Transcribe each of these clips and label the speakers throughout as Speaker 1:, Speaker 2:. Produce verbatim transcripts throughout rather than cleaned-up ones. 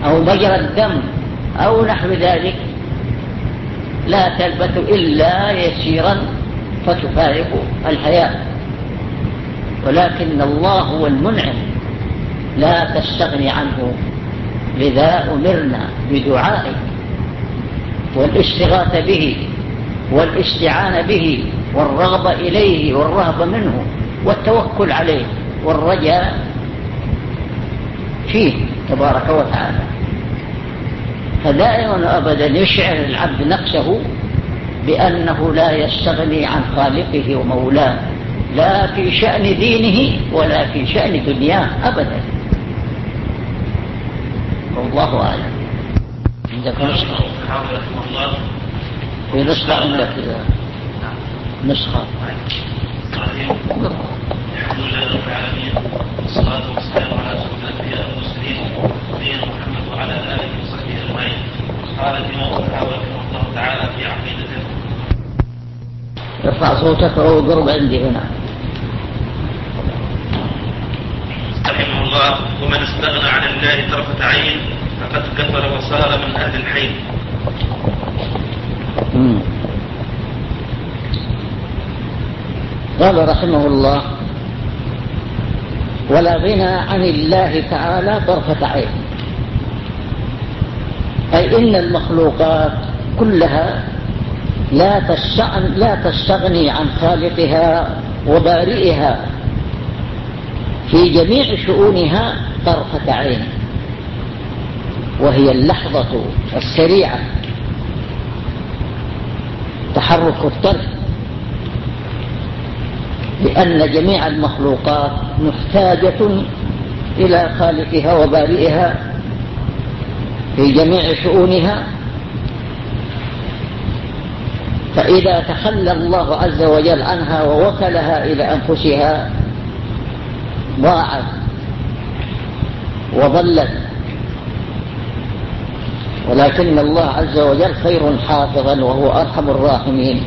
Speaker 1: أو مجرى الدم أو نحو ذلك لا تلبث إلا يسيرا فتفارق الحياة. ولكن الله هو المنعم لا تستغني عنه، لذا أمرنا بدعائه والاستغاثة به والاستعانة به والرغبة إليه والرهبة منه والتوكل عليه والرجاء فيه تبارك وتعالى. فدائما أبدا يشعر العبد نفسه بأنه لا يستغني عن خالقه ومولاه، لا في شأن دينه ولا في شأن دنياه أبدا. والله أعلم. عندك نسخة؟ في نسخة عندك نسخة.
Speaker 2: الحمد لله رب العالمين، والصلاة والسلام على أشرف الأنبياء والمرسلين نبينا محمد وعلى آله وصحبه أجمعين. قال الإمام الطحاوي رحمه الله تعالى في عقيدته.
Speaker 1: ارفع صوتك وهو قرب عندي هنا.
Speaker 2: رحمه الله: ومن استغنى عن الله طرفة عين فقد كفر وصار من أهل الحين.
Speaker 1: قال رحمه الله: ولا غنى عن الله تعالى طرفة عين، أي إن المخلوقات كلها لا تستغني عن خالقها وبارئها في جميع شؤونها طرفة عين، وهي اللحظة السريعة تحرك الطرف، لأن جميع المخلوقات محتاجة إلى خالقها وبارئها في جميع شؤونها. فإذا تخلى الله عز وجل عنها ووكلها إلى أنفسها ضاعت وضلت، ولكن الله عز وجل خير حافظا وهو أرحم الراحمين.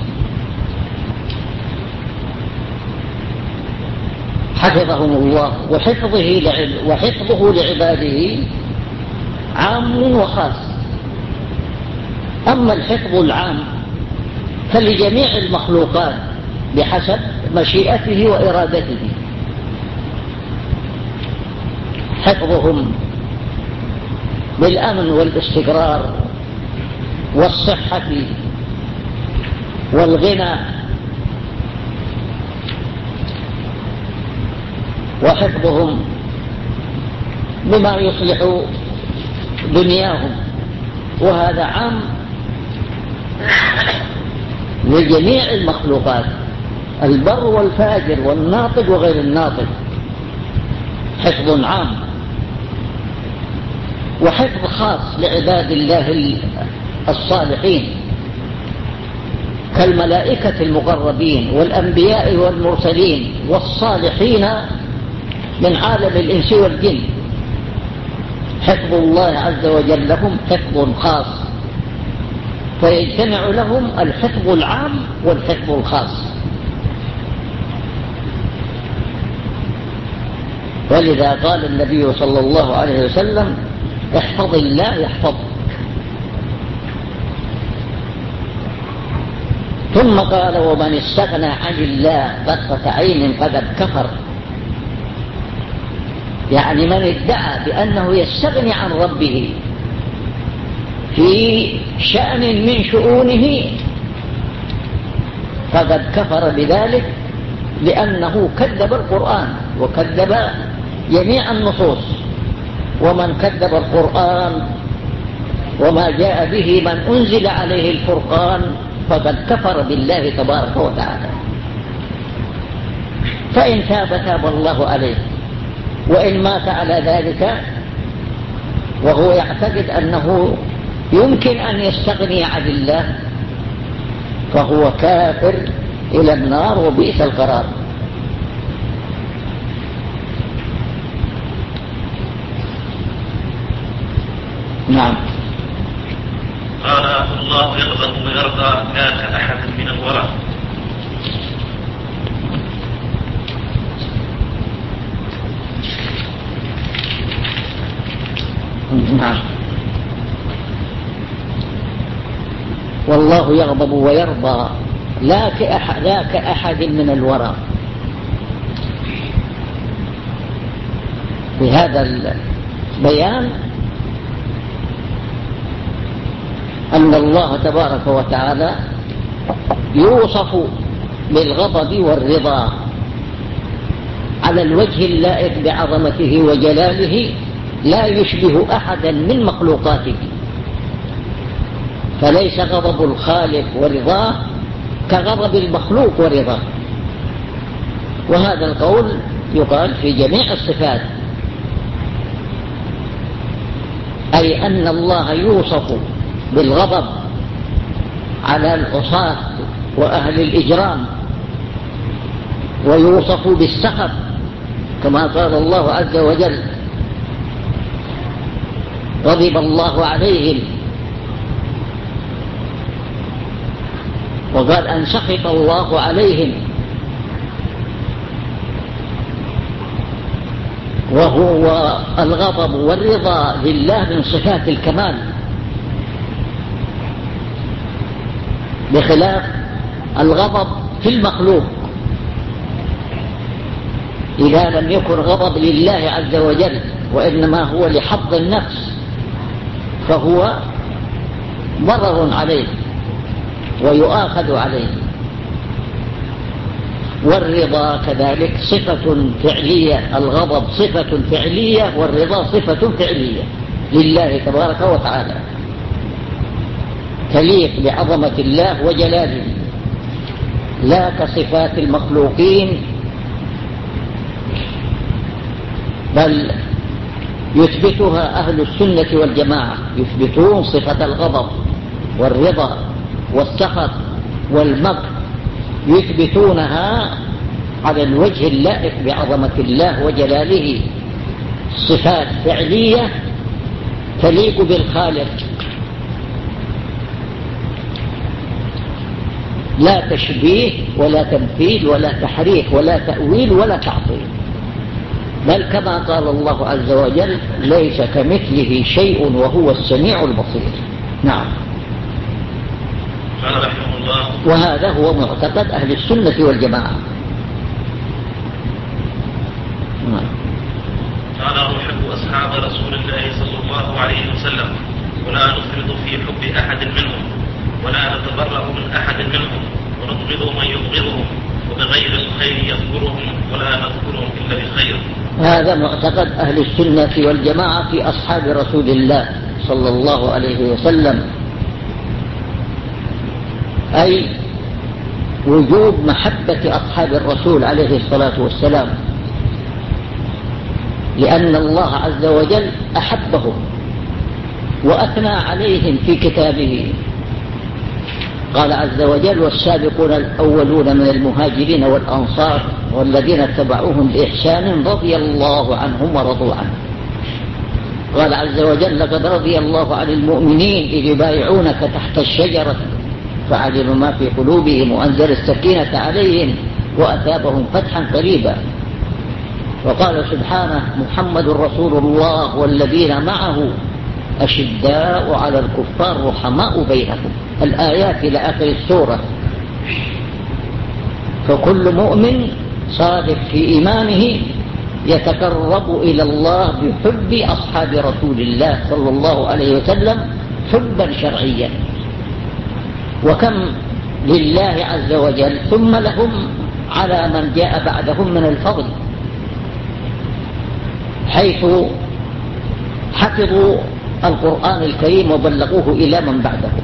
Speaker 1: حفظهم الله، وحفظه وحفظه لعباده عام وخاص. أما الحفظ العام فلجميع المخلوقات بحسب مشيئته وإرادته، حفظهم بالأمن والاستقرار والصحة والغنى، وحفظهم بما يصلح دنياهم، وهذا عام لجميع المخلوقات، البر والفاجر والناطق وغير الناطق، حفظ عام. وحفظ خاص لعباد الله الصالحين كالملائكة المقربين والأنبياء والمرسلين والصالحين من عالم الإنس والجن، حفظ الله عز وجل لهم حفظ خاص، فيجتمع لهم الحفظ العام والحفظ الخاص. ولذا قال النبي صلى الله عليه وسلم: احفظ الله يحفظك. ثم قال: ومن استغنى عن الله طرفة عين فقد كفر، يعني من ادعى بأنه يستغني عن ربه في شأن من شؤونه فقد كفر بذلك، لأنه كذب القرآن وكذب جميع النصوص. ومن كذب القرآن وما جاء به من أنزل عليه الفرقان فقد كفر بالله تبارك وتعالى. فإن تاب تاب الله عليه، وإن مات على ذلك وهو يعتقد أنه يمكن أن يستغني عن الله فهو كافر إلى النار وبئس القرار. نعم.
Speaker 2: قال: الله يغضب ويرضى لا كأحد من الورى.
Speaker 1: نعم. والله يغضب ويرضى لا كأحد, لا كأحد من الورى. بهذا البيان أن الله تبارك وتعالى يوصف بالغضب والرضا على الوجه اللائق بعظمته وجلاله، لا يشبه أحدا من مخلوقاته، فليس غضب الخالق ورضاه كغضب المخلوق ورضاه. وهذا القول يقال في جميع الصفات، أي أن الله يوصف بالغضب على العصاة وأهل الإجرام، ويوصف بالسخط كما قال الله عز وجل غضب الله عليهم، وقال أن سخط الله عليهم، وهو الغضب والرضا لله من صفات الكمال، بخلاف الغضب في المخلوق. إذا لم يكن غضب لله عز وجل وإنما هو لحظ النفس فهو ضرر عليه ويؤاخذ عليه. والرضا كذلك صفة فعلية، الغضب صفة فعلية والرضا صفة فعلية لله تبارك وتعالى، تليق بعظمة الله وجلاله، لا كصفات المخلوقين، بل يثبتها أهل السنة والجماعة، يثبتون صفة الغضب والرضا والسخط والمكر، يثبتونها على الوجه اللائق بعظمة الله وجلاله، صفات فعلية تليق بالخالق، لا تشبيه ولا تمثيل ولا تحريف ولا تأويل ولا تعطيل، بل كما قال الله عز وجل ليس كمثله شيء وهو السميع البصير. نعم.
Speaker 2: قال رحمه الله:
Speaker 1: وهذا هو معتقد أهل السنة والجماعة. نعم.
Speaker 2: قال: نحب أصحاب رسول الله صلى الله عليه وسلم ولا نفرط في حب أحد منهم ولا نتبرأ من أحد منهم ونبغض من يبغضهم وبغير الخير يذكرهم ولا نذكرهم إلا بخير.
Speaker 1: هذا معتقد أهل السنة والجماعة في أصحاب رسول الله صلى الله عليه وسلم، أي وجوب محبة أصحاب الرسول عليه الصلاة والسلام، لأن الله عز وجل أحبهم وأثنى عليهم في كتابه. قال عز وجل: والسابقون الأولون من المهاجرين والأنصار والذين اتبعوهم بإحسان رضي الله عنهم ورضوا عنه. قال عز وجل: لقد رضي الله عن المؤمنين إذ يبايعونك تحت الشجرة فعلم ما في قلوبهم وأنزل السكينة عليهم وأثابهم فتحا قريبا. وقال سبحانه: محمد رسول الله والذين معه أشداء على الكفار رحماء بينهم، الآيات إلى آخر السورة. فكل مؤمن صادق في إيمانه يتقرب إلى الله بحب أصحاب رسول الله صلى الله عليه وسلم حبا شرعيا. وكم لله عز وجل ثم لهم على من جاء بعدهم من الفضل، حيث حفظوا القرآن الكريم وبلغوه إلى من بعدهم،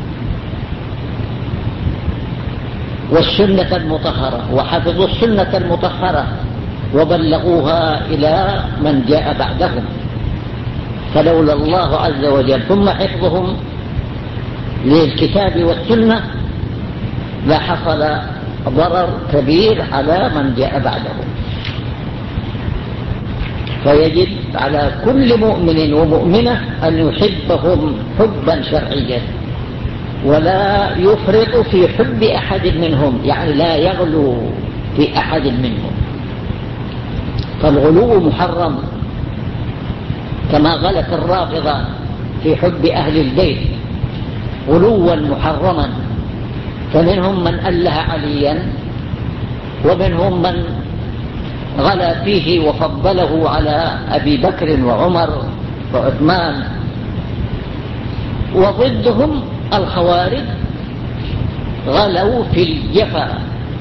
Speaker 1: والسنة المطهرة وحفظوا السنة المطهرة وبلغوها إلى من جاء بعدهم. فلولا الله عز وجل ثم حفظهم للكتاب والسنة لحصل ضرر كبير على من جاء بعدهم. فيجب على كل مؤمن ومؤمنة أن يحبهم حبا شرعيا، ولا يفرط في حب أحد منهم، يعني لا يغلو في أحد منهم. فالغلو محرم، كما غلت الرافضة في حب أهل البيت غلوا محرما، فمنهم من أله عليا، ومنهم من غلا فيه وفضله على أبي بكر وعمر وعثمان. وضدهم الخوارج غلوا في الجفا،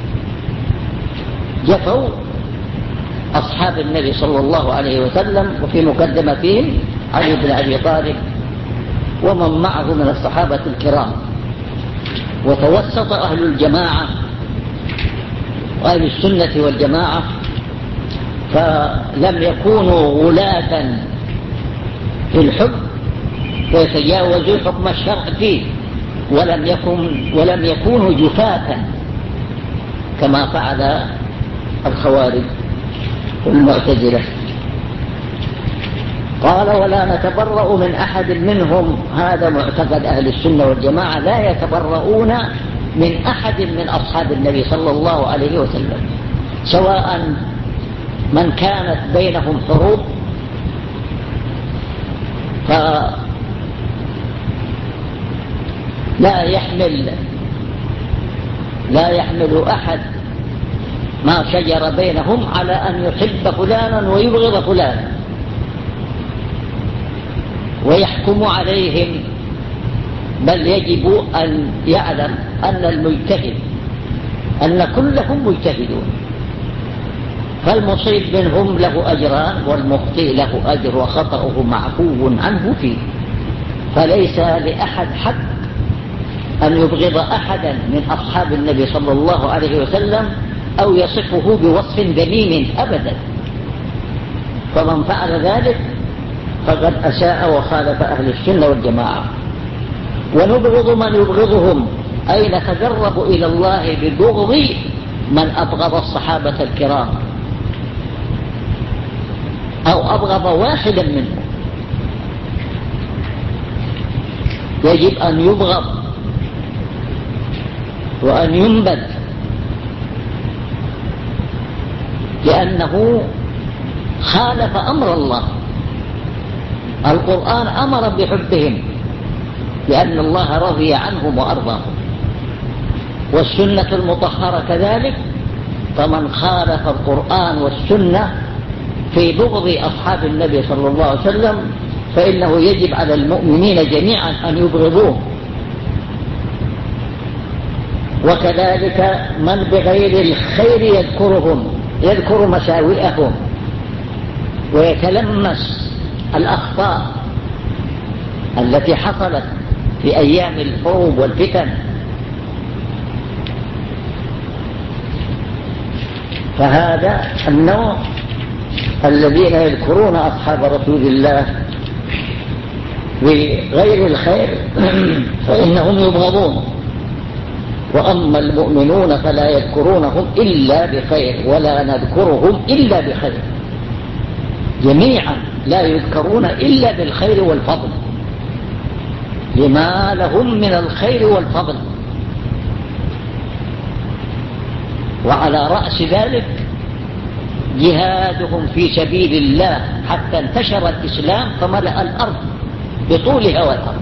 Speaker 1: جفوا أصحاب النبي صلى الله عليه وسلم، وفي مقدمتهم علي بن أبي طالب ومن معه من الصحابة الكرام. وتوسط أهل الجماعة وأهل السنة والجماعة، فلم يكونوا غلاة في الحب فيتجاوزوا حكم الشرع فيه، ولم يكن ولم يكونوا جفاة كما فعل الخوارج والمعتزلة. قال: ولا نتبرأ من أحد منهم. هذا معتقد أهل السنة والجماعة، لا يتبرؤون من أحد من أصحاب النبي صلى الله عليه وسلم، سواء من كانت بينهم حروب فلا يحمل لا يحمل أحد ما شجر بينهم على أن يحب فلانا ويبغض فلانا، ويحكم عليهم، بل يجب أن يعلم أن المجتهد أن كلهم مجتهدون، فالمصيب منهم له أجران والمخطئ له أجر وخطأه معفو عنه فيه. فليس لأحد حق أن يبغض أحدا من أصحاب النبي صلى الله عليه وسلم أو يصفه بوصف ذميم أبدا، فمن فعل ذلك فقد أساء وخالف أهل السنة والجماعة. ونبغض من يبغضهم، أي نتقرب إلى الله ببغض من أبغض الصحابة الكرام أو أبغض واحدا منهم. يجب أن يبغض وأن ينبذ، لأنه خالف أمر الله. القرآن أمر بحبهم لأن الله رضي عنهم وأرضاهم، والسنة المطهرة كذلك. فمن خالف القرآن والسنة في بغض أصحاب النبي صلى الله عليه وسلم فإنه يجب على المؤمنين جميعا أن يبغضوه. وكذلك من بغير الخير يذكرهم، يذكر مساوئهم ويتلمس الأخطاء التي حصلت في أيام الحروب والفتن. فهذا النوع الذين يذكرون أصحاب رسول الله بغير الخير فإنهم يبغضون. وأما المؤمنون فلا يذكرونهم إلا بخير ولا نذكرهم إلا بخير، جميعا لا يذكرون إلا بالخير والفضل، لما لهم من الخير والفضل. وعلى رأس ذلك جهادهم في سبيل الله حتى انتشر الإسلام فملأ الأرض بطولها والأرض.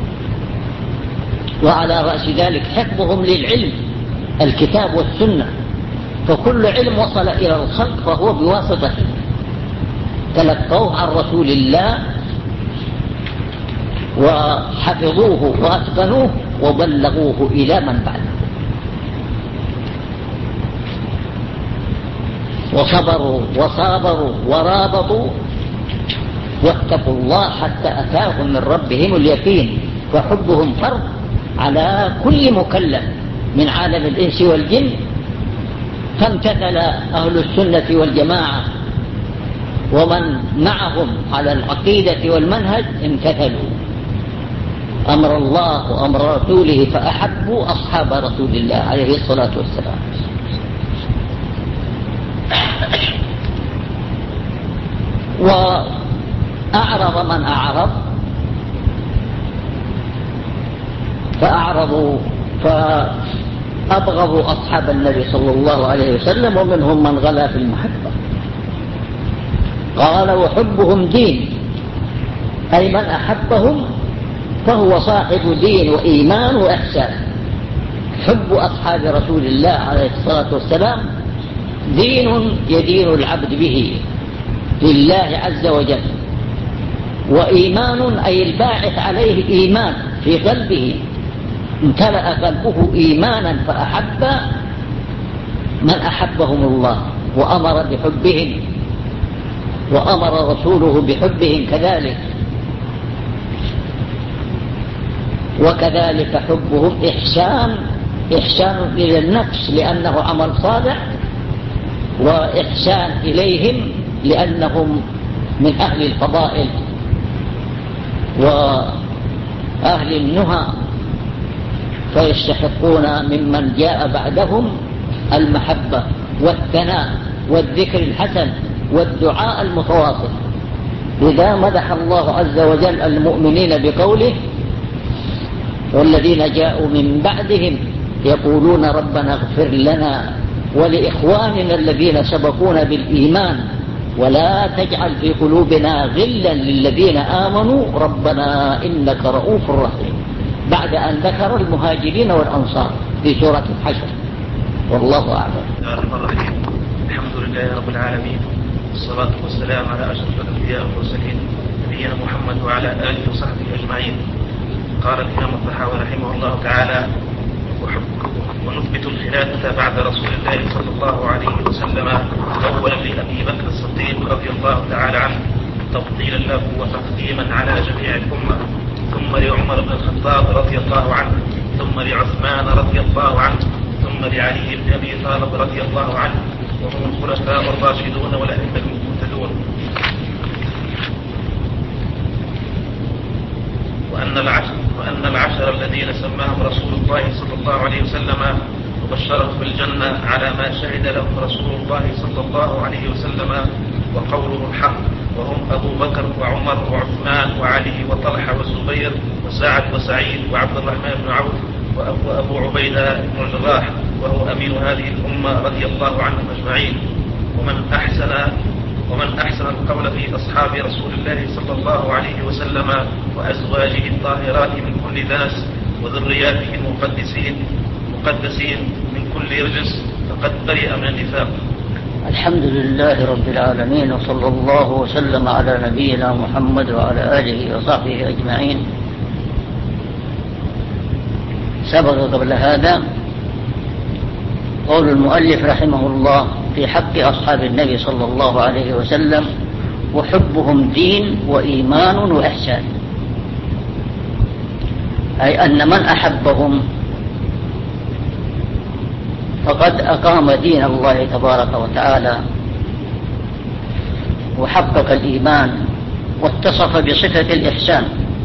Speaker 1: وعلى رأس ذلك حفظهم للعلم، الكتاب والسنة، فكل علم وصل إلى الخلق فهو بواسطة تلقوه عن رسول الله وحفظوه وأتقنوه وبلغوه إلى من بعده، وصبروا وصابروا ورابطوا واتقوا الله حتى أتاهم من ربهم اليقين. فحبهم فرض على كل مكلف من عالم الإنس والجن، فامتثل أهل السنة والجماعة ومن معهم على العقيدة والمنهج امتثلوا أمر الله وأمر رسوله فأحبوا أصحاب رسول الله عليه الصلاة والسلام. وأعرض من أعرض فأعرضوا فأبغضوا أصحاب النبي صلى الله عليه وسلم، ومنهم من غلا في المحبة. قال: وحبهم دين، أي من أحبهم فهو صاحب دين وإيمان وإحسان. حب أصحاب رسول الله عليه الصلاة والسلام دين يدين العبد به لله عز وجل، وإيمان أي الباعث عليه إيمان في قلبه، امتلأ قلبه إيمانا فأحب من أحبهم الله وأمر بحبهم، وأمر رسوله بحبهم كذلك. وكذلك حبهم إحسان إحسان إلى النفس لأنه عمل صالح، وإحسان إليهم لأنهم من أهل الفضائل وأهل النهى، فيستحقون ممن جاء بعدهم المحبة والثناء والذكر الحسن والدعاء المتواصل. لذا مدح الله عز وجل المؤمنين بقوله: والذين جاءوا من بعدهم يقولون ربنا اغفر لنا ولإخواننا الذين سبقونا بالإيمان ولا تجعل في قلوبنا غلا للذين آمنوا ربنا إنك رؤوف رحيم، بعد أن ذكر المهاجرين والأنصار في سورة الحشر. والله أعلم.
Speaker 2: الحمد لله رب العالمين، والصلاة والسلام على أشرف الأنبياء والمرسلين نبينا محمد وعلى آله وصحبه أجمعين. قال الإمام الطحاوي رحمه الله تعالى: ونثبت الخلافة بعد رسول الله صلى الله عليه وسلم أولا لأبي بكر الصديق رضي الله تعالى عنه تفضيلا له وتقديما على جميع الأمة، ثم لعمر بن الخطاب رضي الله عنه، ثم لعثمان رضي الله عنه، ثم لعلي بن أبي طالب رضي الله عنه، وهم الخلفاء الراشدون والأئمة المهتدون. وأن العشر, وأن العشر الذين سماهم رسول الله صلى الله عليه وسلم وبشرهم بالجنة على ما شهد لهم رسول الله صلى الله عليه وسلم وقوله الحق، وهم أبو بكر وعمر وعثمان وعلي وطلحة والزبير وسعد وسعيد وعبد الرحمن بن عوف وأبو عبيدة بن الجراح، وهو أمين هذه الأمة رضي الله عنهم أجمعين. ومن أحسن ومن أحسن القول في أصحاب رسول الله صلى الله عليه وسلم وأزواجه الطاهرات من كل دنس وذرياته المقدسين مقدسين من كل رجس فقد برئ من النفاق.
Speaker 1: الحمد لله رب العالمين، وصلى الله وسلم على نبينا محمد وعلى آله وصحبه أجمعين. سبق قبل هذا قول المؤلف رحمه الله في حق أصحاب النبي صلى الله عليه وسلم: وحبهم دين وإيمان وإحسان، أي أن من أحبهم فقد أقام دين الله تبارك وتعالى وحقق الإيمان واتصف بصفة الإحسان.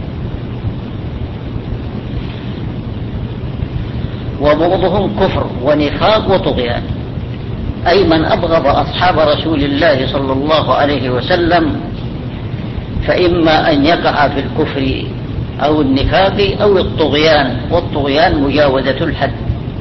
Speaker 1: وبغضهم كفر ونفاق وطغيان، أي من أبغض أصحاب رسول الله صلى الله عليه وسلم فإما أن يقع في الكفر أو النفاق أو الطغيان، والطغيان مجاوزة الحد.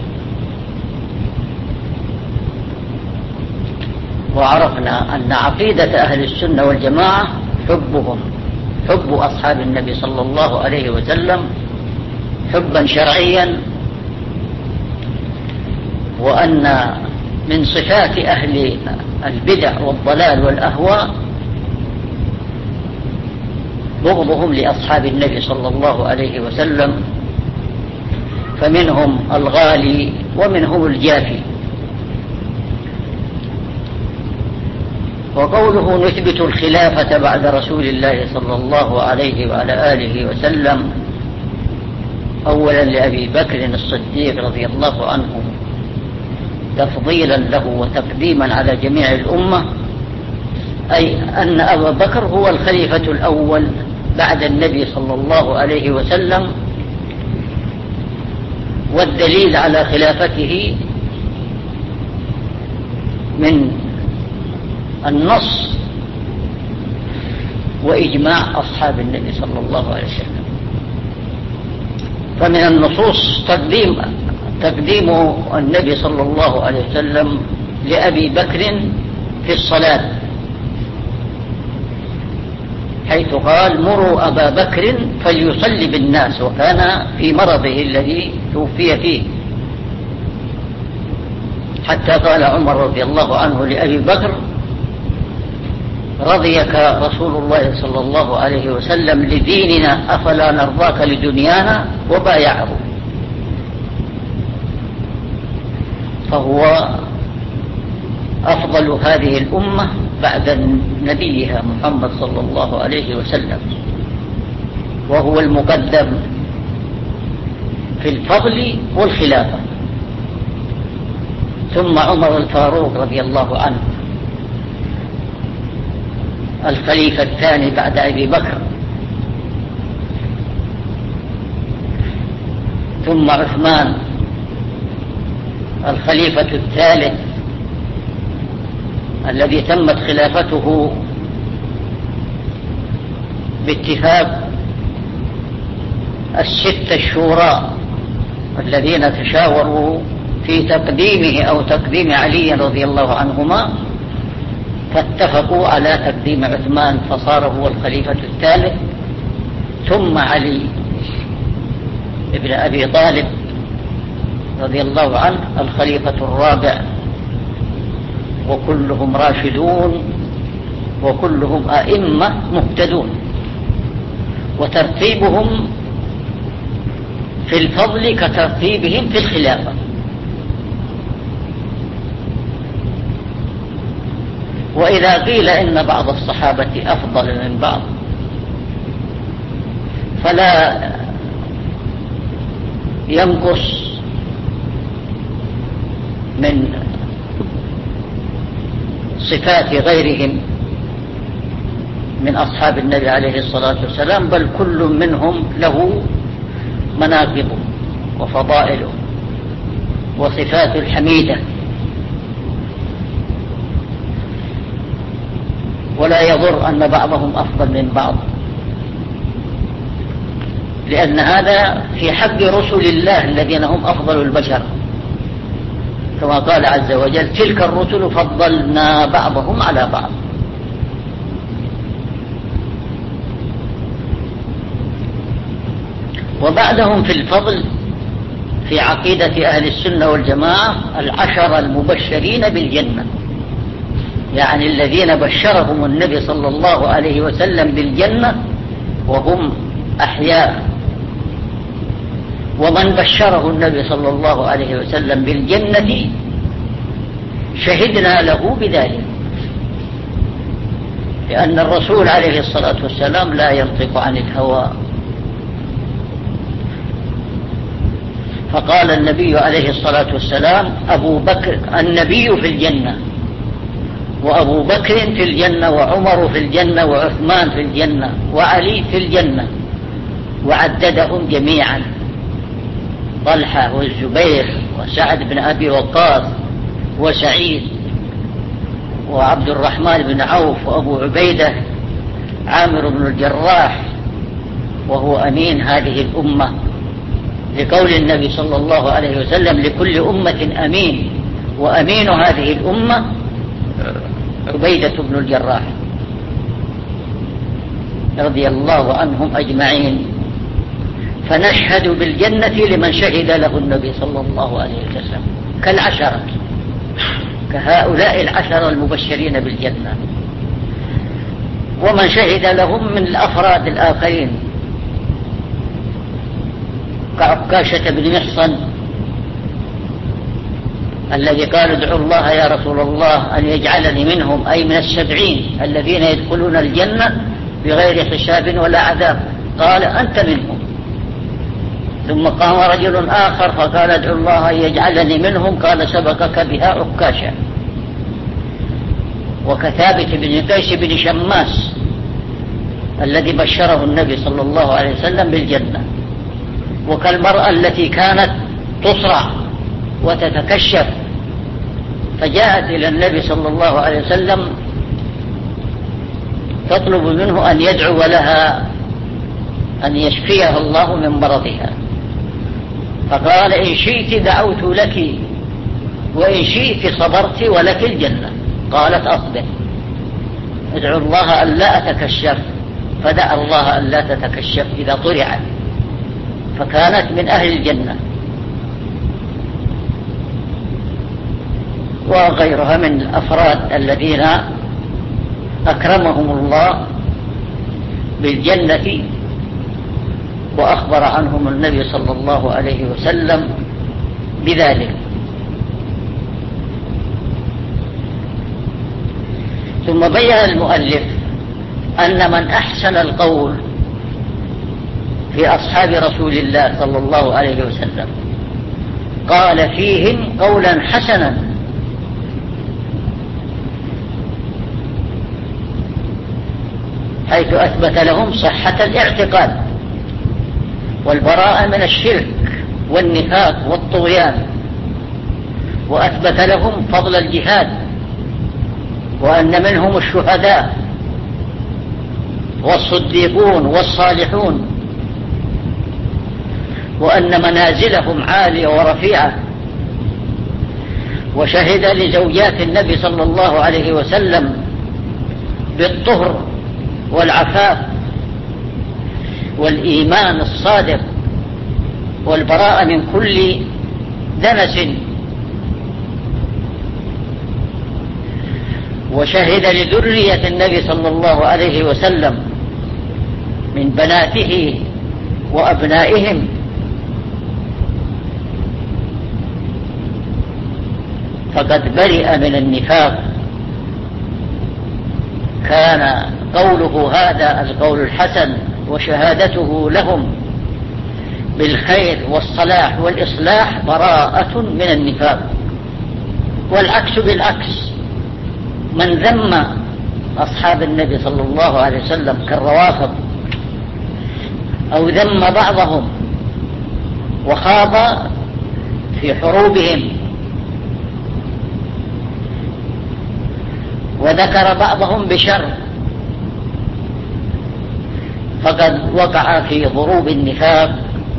Speaker 1: وعرفنا أن عقيدة أهل السنة والجماعة حبهم حب أصحاب النبي صلى الله عليه وسلم حبا شرعيا، وأن من صفات أهل البدع والضلال والأهواء بغضهم لأصحاب النبي صلى الله عليه وسلم، فمنهم الغالي ومنهم الجافي. وقوله نثبت الخلافة بعد رسول الله صلى الله عليه وعلى آله وسلم أولا لأبي بكر الصديق رضي الله عنه تفضيلا له وتقديما على جميع الأمة، أي أن أبا بكر هو الخليفة الأول بعد النبي صلى الله عليه وسلم. والدليل على خلافته من النص وإجماع أصحاب النبي صلى الله عليه وسلم. فمن النصوص تقديم تقديم النبي صلى الله عليه وسلم لأبي بكر في الصلاة، حيث قال: مروا أبا بكر فليصلي بالناس، وكان في مرضه الذي توفي فيه. حتى قال عمر رضي الله عنه لأبي بكر: رضيك رسول الله صلى الله عليه وسلم لديننا أفلا نرضاك لدنيانا؟ وبايعه. فهو أفضل هذه الأمة بعد نبيها محمد صلى الله عليه وسلم، وهو المقدم في الفضل والخلافة، ثم عمر الفاروق رضي الله عنه الخليفة الثاني بعد أبي بكر، ثم عثمان الخليفة الثالث الذي تمت خلافته باتفاق الستة الشورى الذين تشاوروا في تقديمه أو تقديم علي رضي الله عنهما، فاتفقوا على تقديم عثمان فصار هو الخليفة الثالث، ثم علي ابن أبي طالب رضي الله عنه الخليفة الرابع، وكلهم راشدون وكلهم أئمة مهتدون، وترتيبهم في الفضل كترتيبهم في الخلافة. وإذا قيل إن بعض الصحابة أفضل من بعض فلا ينقص من صفات غيرهم من أصحاب النبي عليه الصلاة والسلام، بل كل منهم له مناقبه وفضائله وصفات الحميدة، ولا يضر أن بعضهم أفضل من بعض، لأن هذا في حق رسل الله الذين هم أفضل البشر، كما قال عز وجل: تلك الرسل فضلنا بعضهم على بعض. وبعدهم في الفضل في عقيدة أهل السنة والجماعة العشر المبشرين بالجنة، يعني الذين بشرهم النبي صلى الله عليه وسلم بالجنة وهم أحياء، ومن بشره النبي صلى الله عليه وسلم بالجنة شهدنا له بذلك، لأن الرسول عليه الصلاة والسلام لا ينطق عن الهوى. فقال النبي عليه الصلاة والسلام: أبو بكر النبي في الجنة، وأبو بكر في الجنة، وعمر في الجنة، وعثمان في الجنة، وعلي في الجنة، وعددهم جميعا: طلحة والزبير وسعد بن أبي وقاص وسعيد وعبد الرحمن بن عوف وأبو عبيدة عامر بن الجراح، وهو أمين هذه الأمة، لقول النبي صلى الله عليه وسلم: لكل أمة أمين، وأمين هذه الأمة عبيدة بن الجراح رضي الله عنهم أجمعين. فنشهد بالجنة لمن شهد له النبي صلى الله عليه وسلم كالعشرة، كهؤلاء العشرة المبشرين بالجنة، ومن شهد لهم من الأفراد الآخرين كعكاشة بن محصن الذي قال: ادعوا الله يا رسول الله أن يجعلني منهم، أي من السبعين الذين يدخلون الجنة بغير حساب ولا عذاب. قال: أنت منهم. ثم قام رجل آخر فقال: ادعوا الله أن يجعلني منهم. قال: سبقك بها عكاشة. وكثابت بن قيس بن شماس الذي بشره النبي صلى الله عليه وسلم بالجنة، وكالمرأة التي كانت تصرع وتتكشف فجاءت إلى النبي صلى الله عليه وسلم تطلب منه أن يدعو لها أن يشفيها الله من مرضها، فقال: إن شئت دعوت لك، وإن شئت صبرت ولك الجنة. قالت: أصبر، ادعو الله أن لا أتكشف. فدعا الله أن لا تتكشف إذا طرعت، فكانت من أهل الجنة. وغيرها من الأفراد الذين أكرمهم الله بالجنة وأخبر عنهم النبي صلى الله عليه وسلم بذلك. ثم بين المؤلف أن من أحسن القول في أصحاب رسول الله صلى الله عليه وسلم قال فيهم قولا حسنا حيث أثبت لهم صحة الاعتقاد والبراءة من الشرك والنفاق والطغيان، وأثبت لهم فضل الجهاد وأن منهم الشهداء والصديقون والصالحون، وأن منازلهم عالية ورفيعة، وشهد لزوجات النبي صلى الله عليه وسلم بالطهر والعفاف والإيمان الصادق والبراءة من كل دنس، وشهد لذرية النبي صلى الله عليه وسلم من بناته وأبنائهم فقد برئ من النفاق. كان قوله هذا القول الحسن وشهادته لهم بالخير والصلاح والإصلاح براءة من النفاق، والعكس بالعكس، من ذم أصحاب النبي صلى الله عليه وسلم كالروافض أو ذم بعضهم وخاض في حروبهم وذكر بعضهم بشر فقد وقع في ضروب النفاق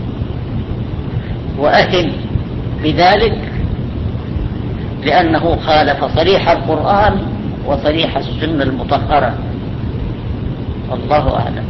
Speaker 1: وأثم بذلك، لأنه خالف صريح القرآن وصريح السنة المطهرة. الله أعلم.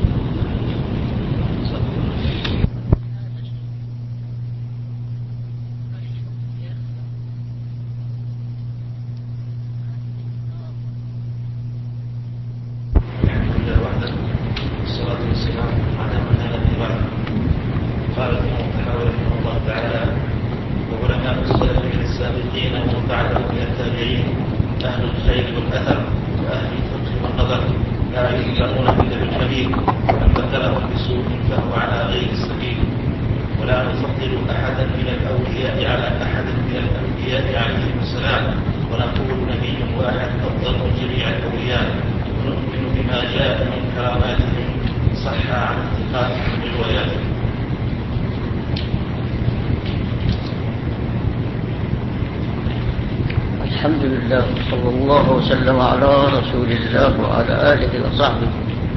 Speaker 1: الحمد لله صلى الله وسلم على رسول الله وعلى آله وصحبه.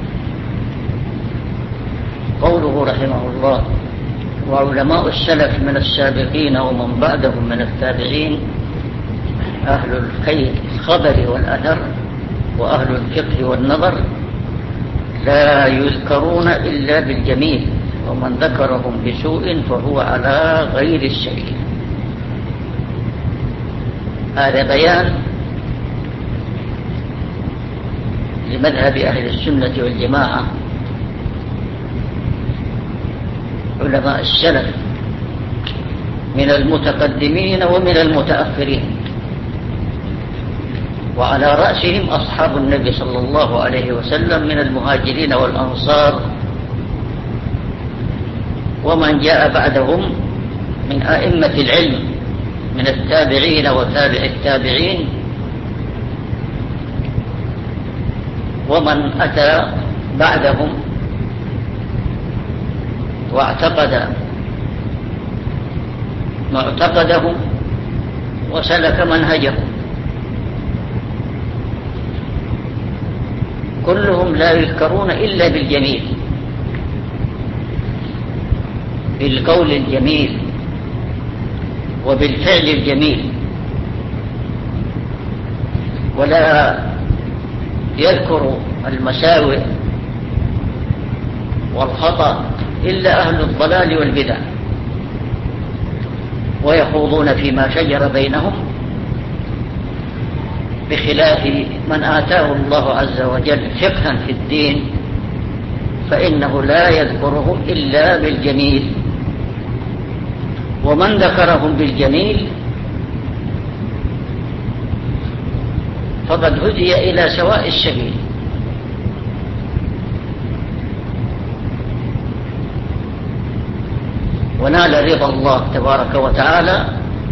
Speaker 1: قوله رحمه الله: وعلماء السلف من السابقين ومن بعدهم من التابعين أهل الخبر والأثر وأهل الفقه والنظر لا يذكرون إلا بالجميل، ومن ذكرهم بسوء فهو على غير السبيل. هذا بيان لمذهب أهل السنة والجماعة، علماء السلف من المتقدمين ومن المتأخرين، وعلى رأسهم أصحاب النبي صلى الله عليه وسلم من المهاجرين والأنصار، ومن جاء بعدهم من أئمة العلم من التابعين وتابع التابعين، ومن أتى بعدهم واعتقد معتقدهم وسلك منهجهم، كلهم لا يذكرون إلا بالجميل، بالقول الجميل وبالفعل الجميل، ولا يذكر المساوئ والخطأ إلا أهل الضلال والبدع، ويخوضون فيما شجر بينهم بخلاف من آتاه الله عز وجل فقها في الدين فإنه لا يذكرهم إلا بالجميل، ومن ذكرهم بالجميل فقد هدي إلى سواء السبيل. ونال رضا الله تبارك وتعالى.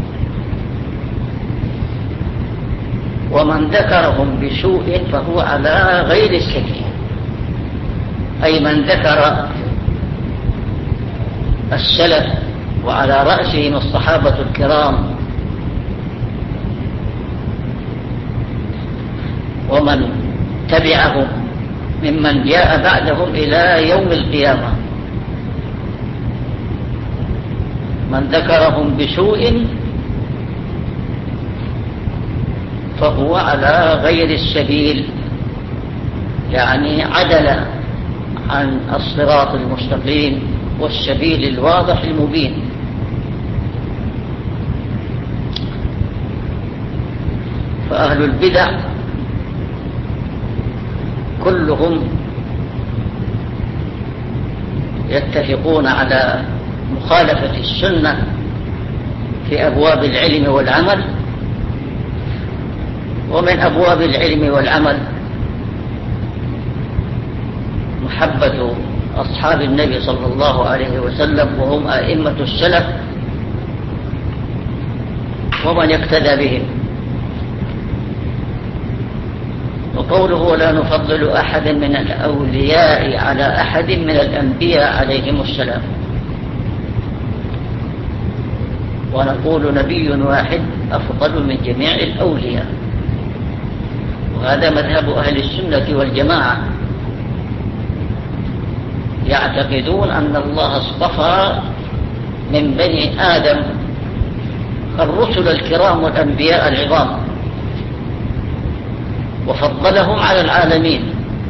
Speaker 1: ومن ذكرهم بسوء فهو على غير السبيل، أي من ذكر السلف وعلى رأسهم الصحابة الكرام ومن تبعهم ممن جاء بعدهم إلى يوم القيامة، من ذكرهم بسوء فهو على غير السبيل، يعني عدل عن الصراط المستقيم والسبيل الواضح المبين. فأهل البدع كلهم يتفقون على مخالفة السنة في أبواب العلم والعمل. ومن أبواب العلم والعمل محبة أصحاب النبي صلى الله عليه وسلم، وهم أئمة السلف ومن يقتدى بهم. وقوله ولا نفضل أحد من الأولياء على أحد من الأنبياء عليهم السلام، ونقول نبي واحد أفضل من جميع الأولياء. وهذا مذهب أهل السنة والجماعة، يعتقدون أن الله اصطفى من بني آدم الرسل الكرام والأنبياء العظام وفضلهم على العالمين،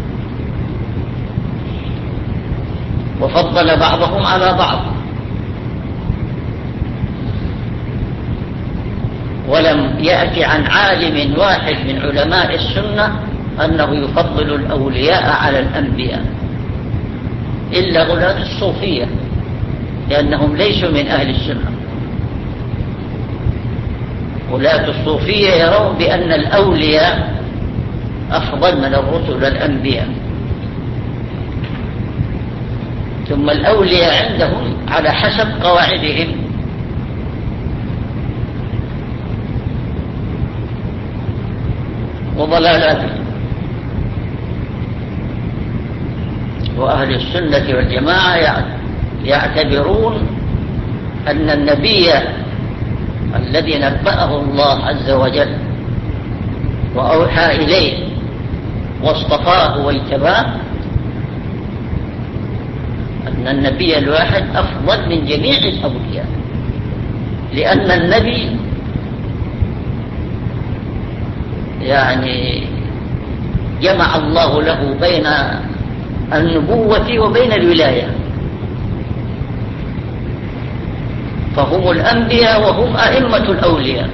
Speaker 1: وفضل بعضهم على بعض، ولم يأتي عن عالم واحد من علماء السنة أنه يفضل الأولياء على الأنبياء إلا غلاة الصوفية، لأنهم ليسوا من أهل السنة. غلاة الصوفية يرون بأن الأولياء أفضل من الرسل الأنبياء، ثم الأولياء عندهم على حسب قواعدهم، وضلالاتهم. وأهل السنة والجماعة يعتبرون أن النبي الذي نبأه الله عز وجل وأوحى إليه واصطفاه واجتباه، أن النبي الواحد أفضل من جميع الأولياء، لأن النبي يعني جمع الله له بين النبوة وبين الولاية، فهم الأنبياء وهم أئمة الأولياء.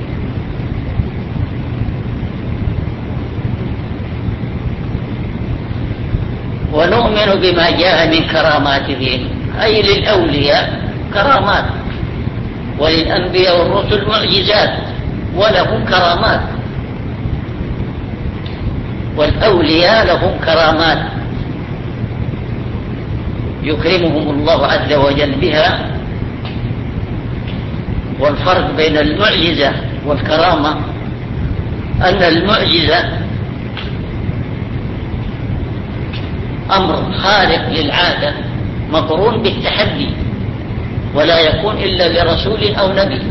Speaker 1: ونؤمن بما جاء من كراماتهم، أي للأولياء كرامات، وللأنبياء والرسل معجزات ولهم كرامات، والأولياء لهم كرامات يكرمهم الله عز وجل بها. والفرق بين المعجزة والكرامة أن المعجزة أمر خارق للعادة مقرون بالتحدي، ولا يكون إلا لرسول أو نبي.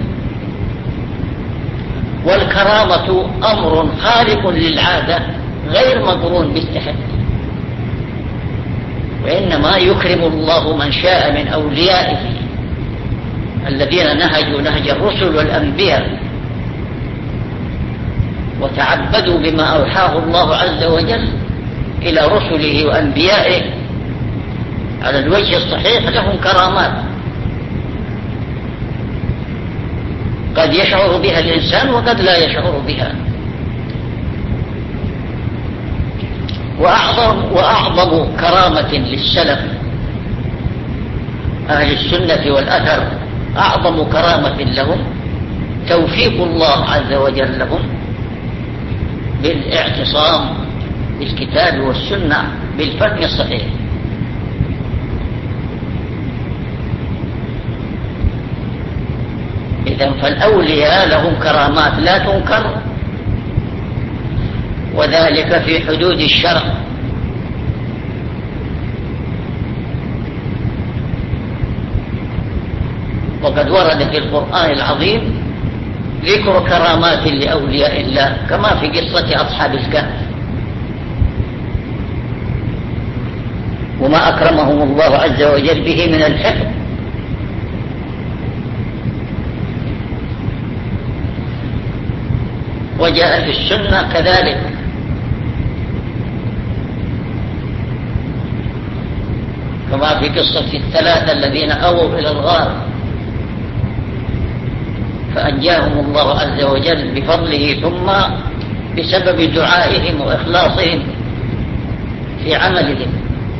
Speaker 1: والكرامة أمر خارق للعادة غير مقرون بالتحدي، وإنما يكرم الله من شاء من أوليائه الذين نهجوا نهج الرسل والأنبياء وتعبدوا بما أوحاه الله عز وجل إلى رسله وأنبيائه على الوجه الصحيح، لهم كرامات قد يشعر بها الإنسان وقد لا يشعر بها. وأعظم, وأعظم كرامة للسلف أهل السنة والأثر، أعظم كرامة لهم توفيق الله عز وجل لهم بالاعتصام بالكتاب والسنة بالفهم الصحيح. إذن فالأولياء لهم كرامات لا تنكر، وذلك في حدود الشرع. وقد ورد في القرآن العظيم ذكر كرامات لأولياء الله كما في قصة أصحاب الكهف، وما أكرمهم الله عز وجل به من الحفظ. وجاء في السنة كذلك، كما في قصة الثلاثة الذين أووا إلى الغار فأنجاهم الله عز وجل بفضله ثم بسبب دعائهم وإخلاصهم في عملهم.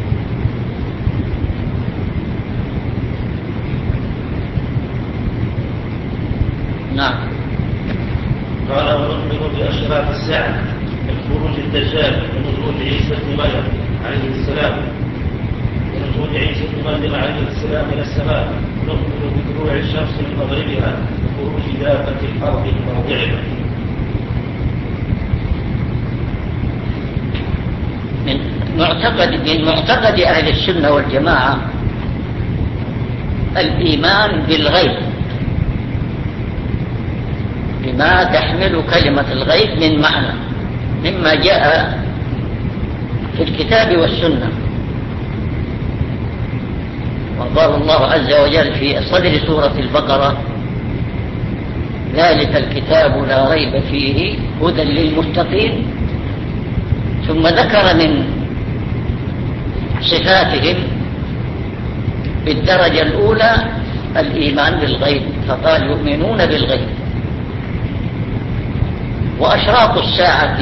Speaker 1: نعم.
Speaker 2: قال ونؤمن بأشراط الساعة من خروج الدجال ونزول عيسى بن مريم عليه السلام ونزول عيسى بن مريم عليه السلام إلى السماء، ونؤمن بطلوع الشمس من مغربها وخروج دابة الأرض من موضعها.
Speaker 1: من معتقد من معتقد أهل السنة والجماعة الإيمان بالغيب بما تحمل كلمة الغيب من معنى مما جاء في الكتاب والسنة. وقال الله عز وجل في صدر سورة البقرة: ذلك الكتاب لا ريب فيه هدى للمتقين. ثم ذكر من صفاتهم بالدرجة الأولى الإيمان بالغيب، فقال يؤمنون بالغيب. وأشراط الساعة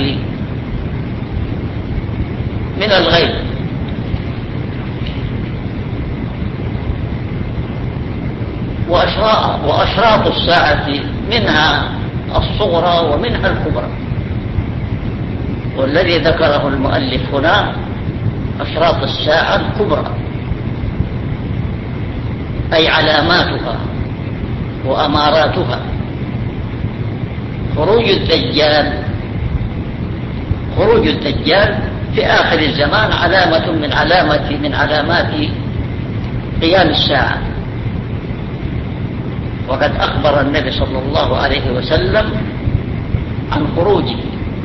Speaker 1: من الغيب، وأشراط الساعة منها الصغرى ومنها الكبرى، والذي ذكره المؤلف هنا أشراط الساعة الكبرى، أي علاماتها وأماراتها. خروج الدجال خروج الدجال في آخر الزمان علامة من علامات من علامات قيام الساعة. وقد أخبر النبي صلى الله عليه وسلم عن خروجه،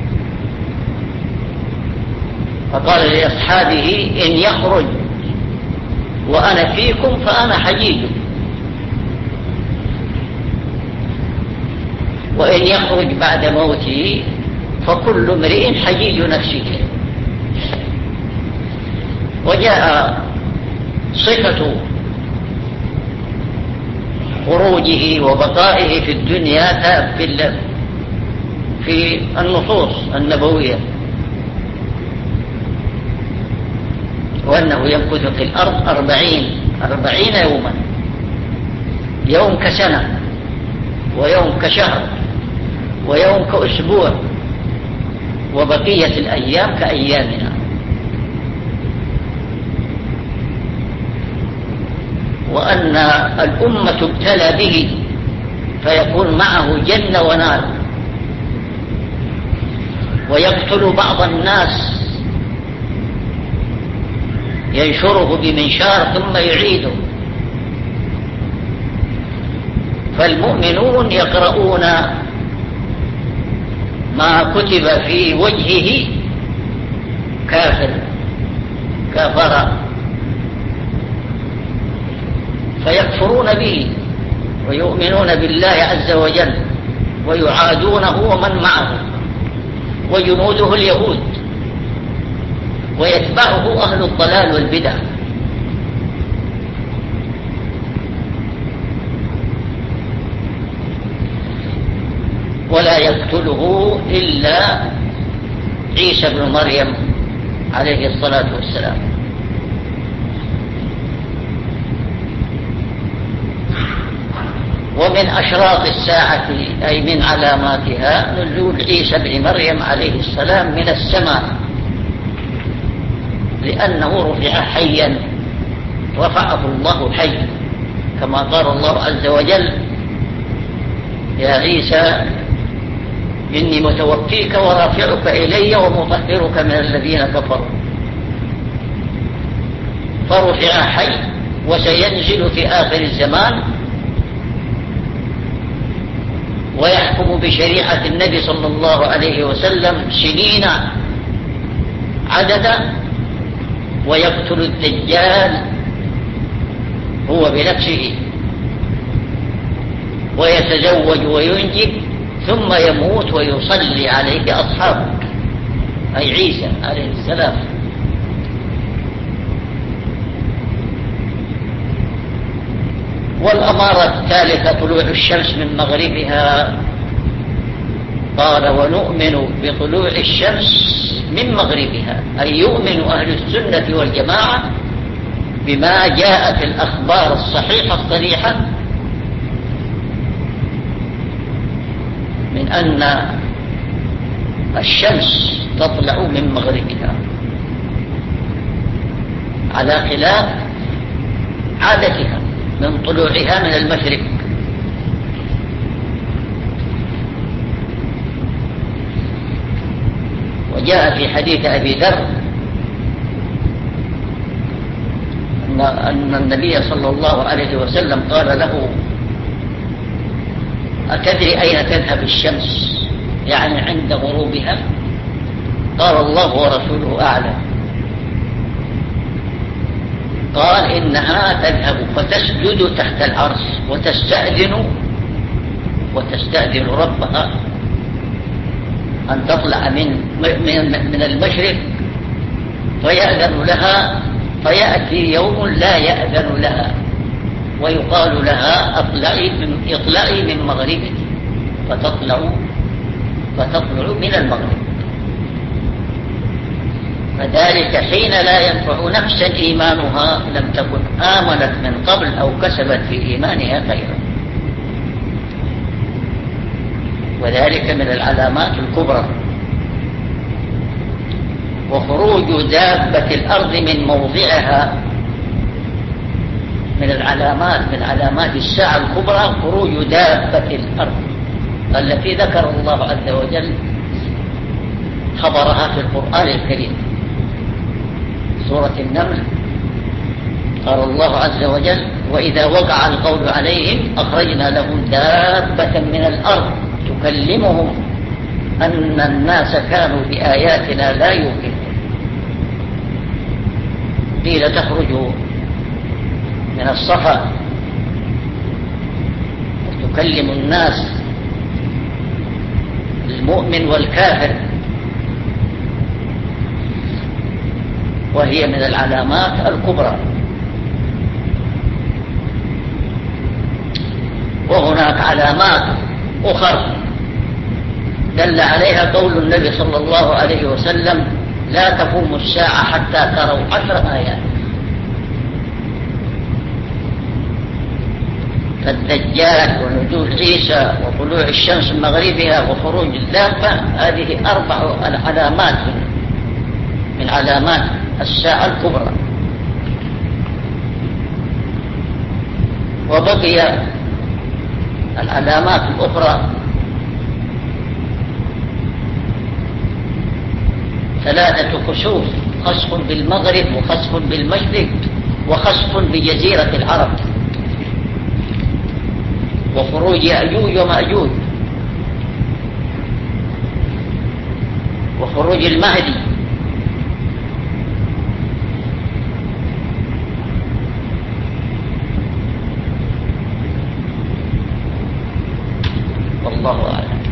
Speaker 1: فقال لأصحابه: إن يخرج وأنا فيكم فأنا حجيج، وإن يخرج بعد موته فكل امرئ حجيج نفسه. وجاء صفة خروجه وبقائه في الدنيا في النصوص النبوية، وأنه يمكث في الأرض أربعين أربعين يوما، يوم كسنة ويوم كشهر ويوم كأسبوع، وبقية الأيام كأيامنا. وأن الأمة ابتلى به فيكون معه جنة ونار، ويقتل بعض الناس ينشره بمنشار ثم يعيده. فالمؤمنون يقرؤون ما كتب في وجهه كافر كافر، فيكفرون به ويؤمنون بالله عز وجل ويعادونه ومن معه وجنوده اليهود، ويتبعه أهل الضلال والبدع. ولا يقتله إلا عيسى بن مريم عليه الصلاة والسلام. ومن أشراط الساعة أي من علاماتها نزول عيسى بن مريم عليه السلام من السماء، لأنه رفع حيا، رفعه الله حي، كما قال الله عز وجل: يا عيسى إني متوفيك ورافعك إلي ومطهرك من الذين كفروا. فرفع حي، وسينزل في آخر الزمان ويحكم بشريعة النبي صلى الله عليه وسلم سنين عددا، ويقتل الدجال هو بنفسه، ويتزوج وينجب، ثم يموت ويصلي عليه أصحابه، أي عيسى عليه السلام. والأمارة الثالثة طلوع الشمس من مغربها، قال: ونؤمن بطلوع الشمس من مغربها، أي يؤمن أهل السنة والجماعة بما جاء في الأخبار الصحيحة الصريحة من أن الشمس تطلع من مغربها، على خلاف عادتها من طلوعها من المشرق. وجاء في حديث أبي ذر أن النبي صلى الله عليه وسلم قال له: أتدري أين تذهب الشمس؟ يعني عند غروبها. قال: الله ورسوله أعلم. قال: إنها تذهب فتسجد تحت العرش وتستأذن وتستأذن ربها أن تطلع من من المشرق، فيأذن لها، فيأتي يوم لا يأذن لها، ويقال لها: اطلعي من, اطلعي من مغربك، فتطلع فتطلع من المغرب. فذلك حين لا ينفع نفسا إيمانها لم تكن آمنت من قبل أو كسبت في إيمانها خيرا. وذلك من العلامات الكبرى. وخروج دابة الأرض من موضعها من العلامات من علامات الساعة الكبرى، خروج دابة الأرض التي ذكر الله عز وجل خبرها في القرآن الكريم. سورة النمل قال الله عز وجل: وإذا وقع القول عليهم أخرجنا لهم دابة من الأرض تكلمهم أن الناس كانوا بآياتنا لا يوقنون. قيل تخرج من الصفا وتكلم الناس، المؤمن والكافر، وهي من العلامات الكبرى. وهناك علامات أخرى دل عليها قول النبي صلى الله عليه وسلم: لا تقوم الساعة حتى تروا عشر آيات. فالدجال ونزول عيسى وطلوع الشمس من مغربها وخروج الدابة، هذه أربع علامات من علامات الساعة الكبرى. وبقي العلامات الأخرى ثلاثة خسوف: خسف بالمغرب، وخسف بالمشرق، وخسف بجزيرة العرب، وخروج يأجوج ومأجوج، وخروج المهدي. والله أعلم.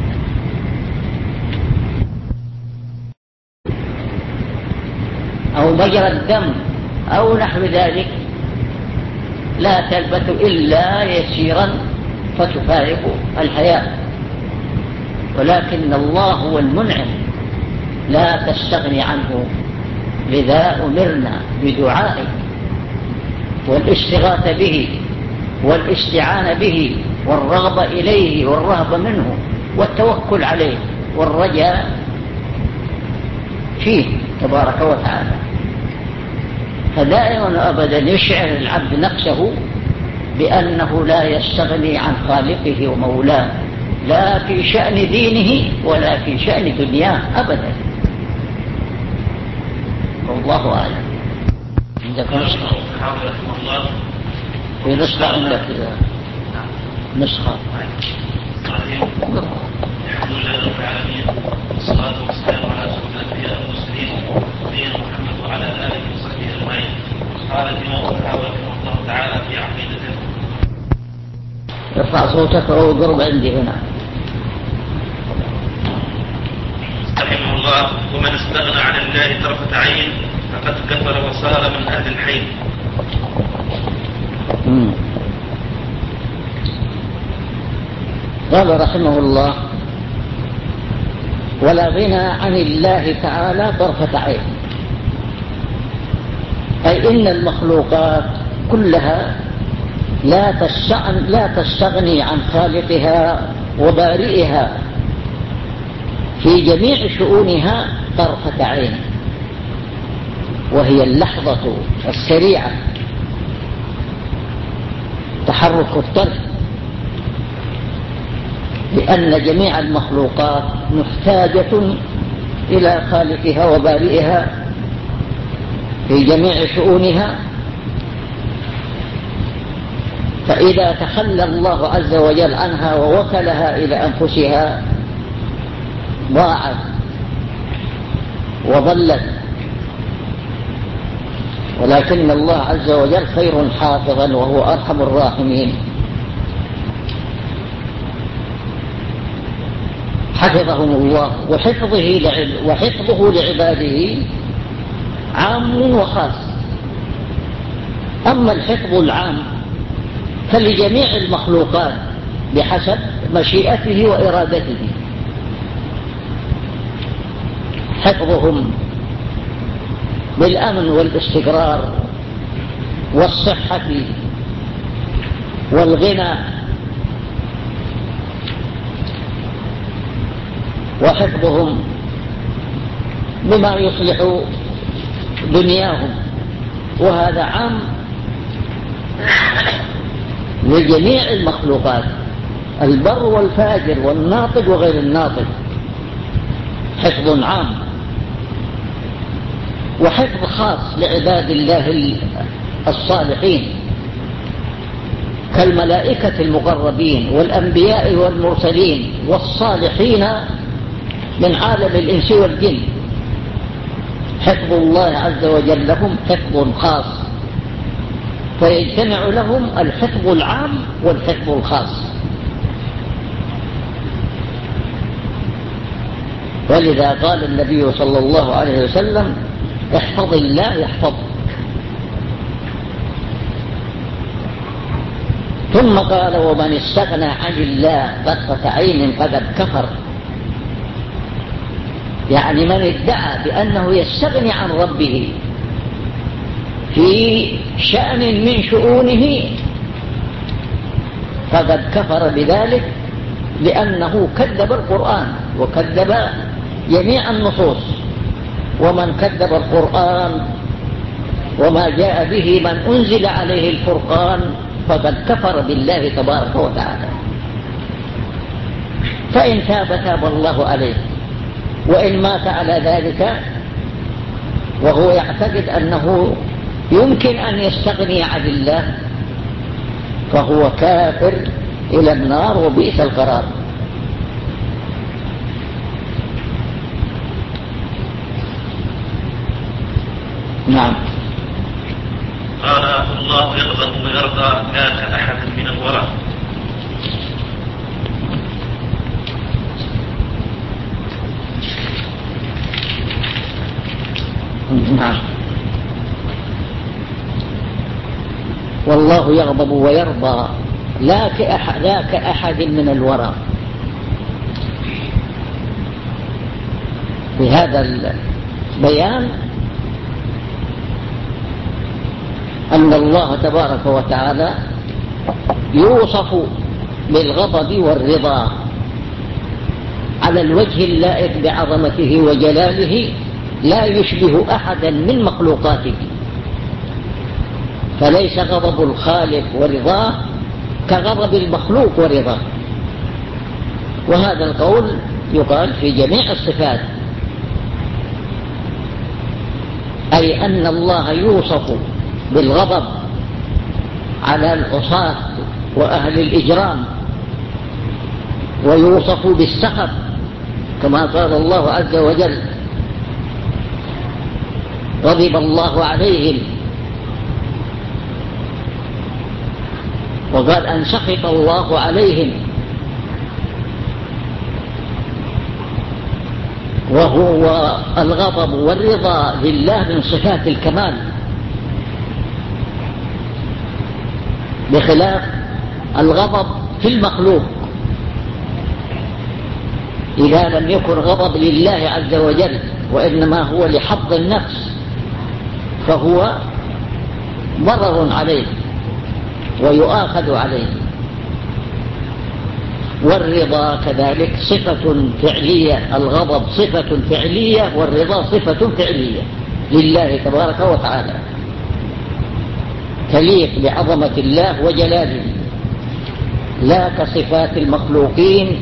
Speaker 1: أو مجرى الدم أو نحو ذلك، لا تلبث إلا يسيرا فتفارق الحياة. ولكن الله هو المنعم، لا تستغني عنه لذا أمرنا بدعائه والاستغاثة به والاستعانة به والرغبة إليه والرهبة منه والتوكل عليه والرجاء فيه تبارك وتعالى. فدائما أبدا يشعر العبد نفسه بأنه لا يستغني عن خالقه ومولاه، لا في شأن دينه ولا في شأن دنياه أبدا. والله أعلم. عندك نسخة؟ في نسخة عندك نسخة.
Speaker 2: الحمد لله رب العالمين، والصلاة والسلام على أشرف الأنبياء والمرسلين نبينا محمد وعلى آله وصحبه أجمعين. قال الإمام الطحاوي رحمه الله تعالى في عقيدته.
Speaker 1: ارفع صوتك أو قرب عندي هنا.
Speaker 2: رحمه الله: ومن استغنى عن الله طرفة عين فقد كفر وصار من أهل الحين.
Speaker 1: قال رحمه الله: ولا غنى عن الله تعالى طرفة عين، أي إن المخلوقات كلها لا تستغني عن خالقها وبارئها في جميع شؤونها طرفة عين، وهي اللحظة السريعة، تحرك الطرف، لأن جميع المخلوقات محتاجة إلى خالقها وبارئها في جميع شؤونها. فإذا تخلى الله عز وجل عنها ووكلها إلى أنفسها ضاعت وضلت، ولكن الله عز وجل خير حافظا وهو أرحم الراحمين، حفظهم الله. وحفظه وحفظه لعباده عام وخاص. أما الحفظ العام فلجميع المخلوقات بحسب مشيئته وإرادته، حفظهم بالأمن والاستقرار والصحة والغنى، وحفظهم بما يصلح دنياهم، وهذا عام لجميع المخلوقات، البر والفاجر والناطق وغير الناطق، حفظ عام. وحفظ خاص لعباد الله الصالحين كالملائكة المقربين والأنبياء والمرسلين والصالحين من عالم الإنس والجن، حفظ الله عز وجل لهم حفظ خاص، فيجتمع لهم الحفظ العام والحفظ الخاص. ولذا قال النبي صلى الله عليه وسلم: احفظ الله يحفظك. ثم قال: ومن استغنى عن الله طرفة عين فقد كفر، يعني من ادعى بأنه يستغني عن ربه في شأن من شؤونه فقد كفر بذلك، لأنه كذب القرآن وكذب جميع النصوص. ومن كذب القرآن وما جاء به من أنزل عليه الفرقان فقد كفر بالله تبارك وتعالى. فإن تاب تاب الله عليه، وإن مات على ذلك وهو يعتقد أنه يمكن أن يستغني عن الله فهو كافر إلى النار وبئس القرار. نعم.
Speaker 2: قال: الله يغضب ويرضى لا كأحد من الورى.
Speaker 1: نعم. والله يغضب ويرضى لا كأحد, لا كأحد من الورى. في هذا البيان أن الله تبارك وتعالى يوصف بالغضب والرضا على الوجه اللائق بعظمته وجلاله، لا يشبه أحدا من مخلوقاته، فليس غضب الخالق ورضاه كغضب المخلوق ورضاه. وهذا القول يقال في جميع الصفات، أي أن الله يوصف بالغضب على العصاة وأهل الإجرام، ويوصف بالسخط كما قال الله عز وجل: غضب الله عليهم، وقال أن سخط الله عليهم، وهو الغضب والرضا لله من صفات الكمال، بخلاف الغضب في المخلوق. إذا لم يكن غضب لله عز وجل وإنما هو لحظ النفس فهو ضرر عليه ويؤاخذ عليه. والرضا كذلك صفة فعلية، الغضب صفة فعلية والرضا صفة فعلية لله تبارك وتعالى، تليق بعظمة الله وجلاله، لا كصفات المخلوقين،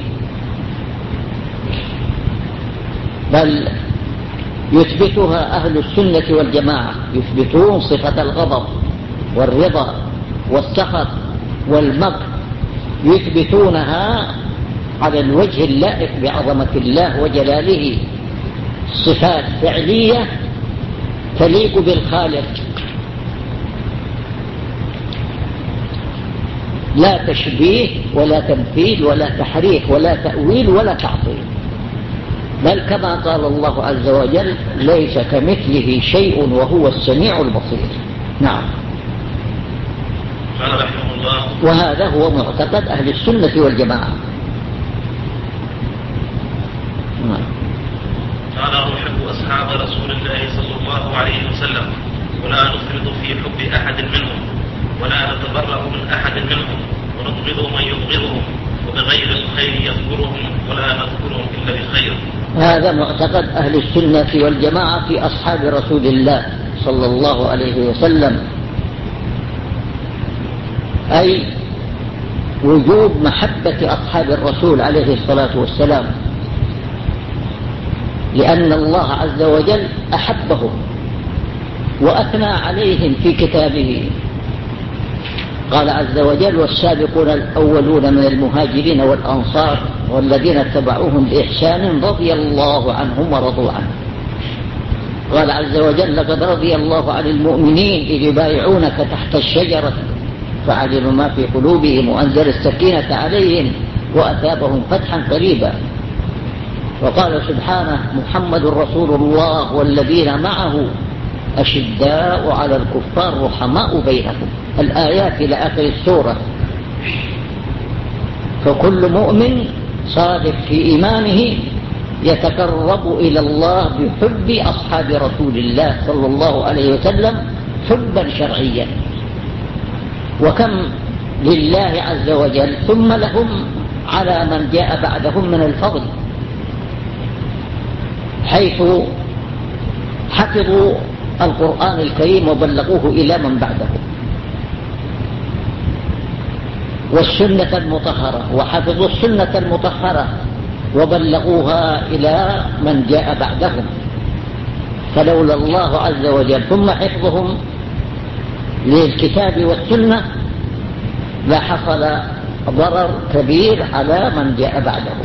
Speaker 1: بل يثبتها أهل السنة والجماعة، يثبتون صفة الغضب والرضا والسخط والمكر، يثبتونها على الوجه اللائق بعظمة الله وجلاله، صفات فعلية تليق بالخالق، لا تشبيه ولا تمثيل ولا تحريف ولا تأويل ولا تعطيل، بل كما قال الله عز وجل: ليس كمثله شيء وهو السميع البصير. نعم.
Speaker 2: قال رحمه الله:
Speaker 1: وهذا هو معتقد أهل السنة والجماعة. نعم.
Speaker 2: قال: أحب أصحاب رسول الله صلى الله عليه وسلم، ولا نفرط في حب أحد منهم، ولا نتبرأ من أحد منهم، ونبغض من يبغضهم، وبغير الخير يذكرهم، ولا نذكرهم إلا بخير.
Speaker 1: هذا معتقد أهل السنة والجماعة في أصحاب رسول الله صلى الله عليه وسلم، أي وجوب محبة أصحاب الرسول عليه الصلاة والسلام، لأن الله عز وجل أحبهم وأثنى عليهم في كتابه. قال عز وجل: والسابقون الأولون من المهاجرين والأنصار والذين اتبعوهم بإحسان رضي الله عنهم ورضوا عنه. قال عز وجل: لقد رضي الله عن المؤمنين إذ يبايعونك تحت الشجرة فعلم ما في قلوبهم وأنزل السكينة عليهم وأثابهم فتحا قريبا. وقال سبحانه: محمد رسول الله والذين معه أشداء على الكفار رحماء بينهم، الآيات إلى آخر السورة. فكل مؤمن صادق في إيمانه يتقرب إلى الله بحب أصحاب رسول الله صلى الله عليه وسلم حبا شرعيا. وكم لله عز وجل ثم لهم على من جاء بعدهم من الفضل، حيث حفظوا القرآن الكريم وبلغوه إلى من بعدهم، والسنة المطهرة، وحفظوا السنة المطهرة وبلغوها إلى من جاء بعدهم. فلولا الله عز وجل ثم حفظهم للكتاب والسنة لحصل ضرر كبير على من جاء بعدهم.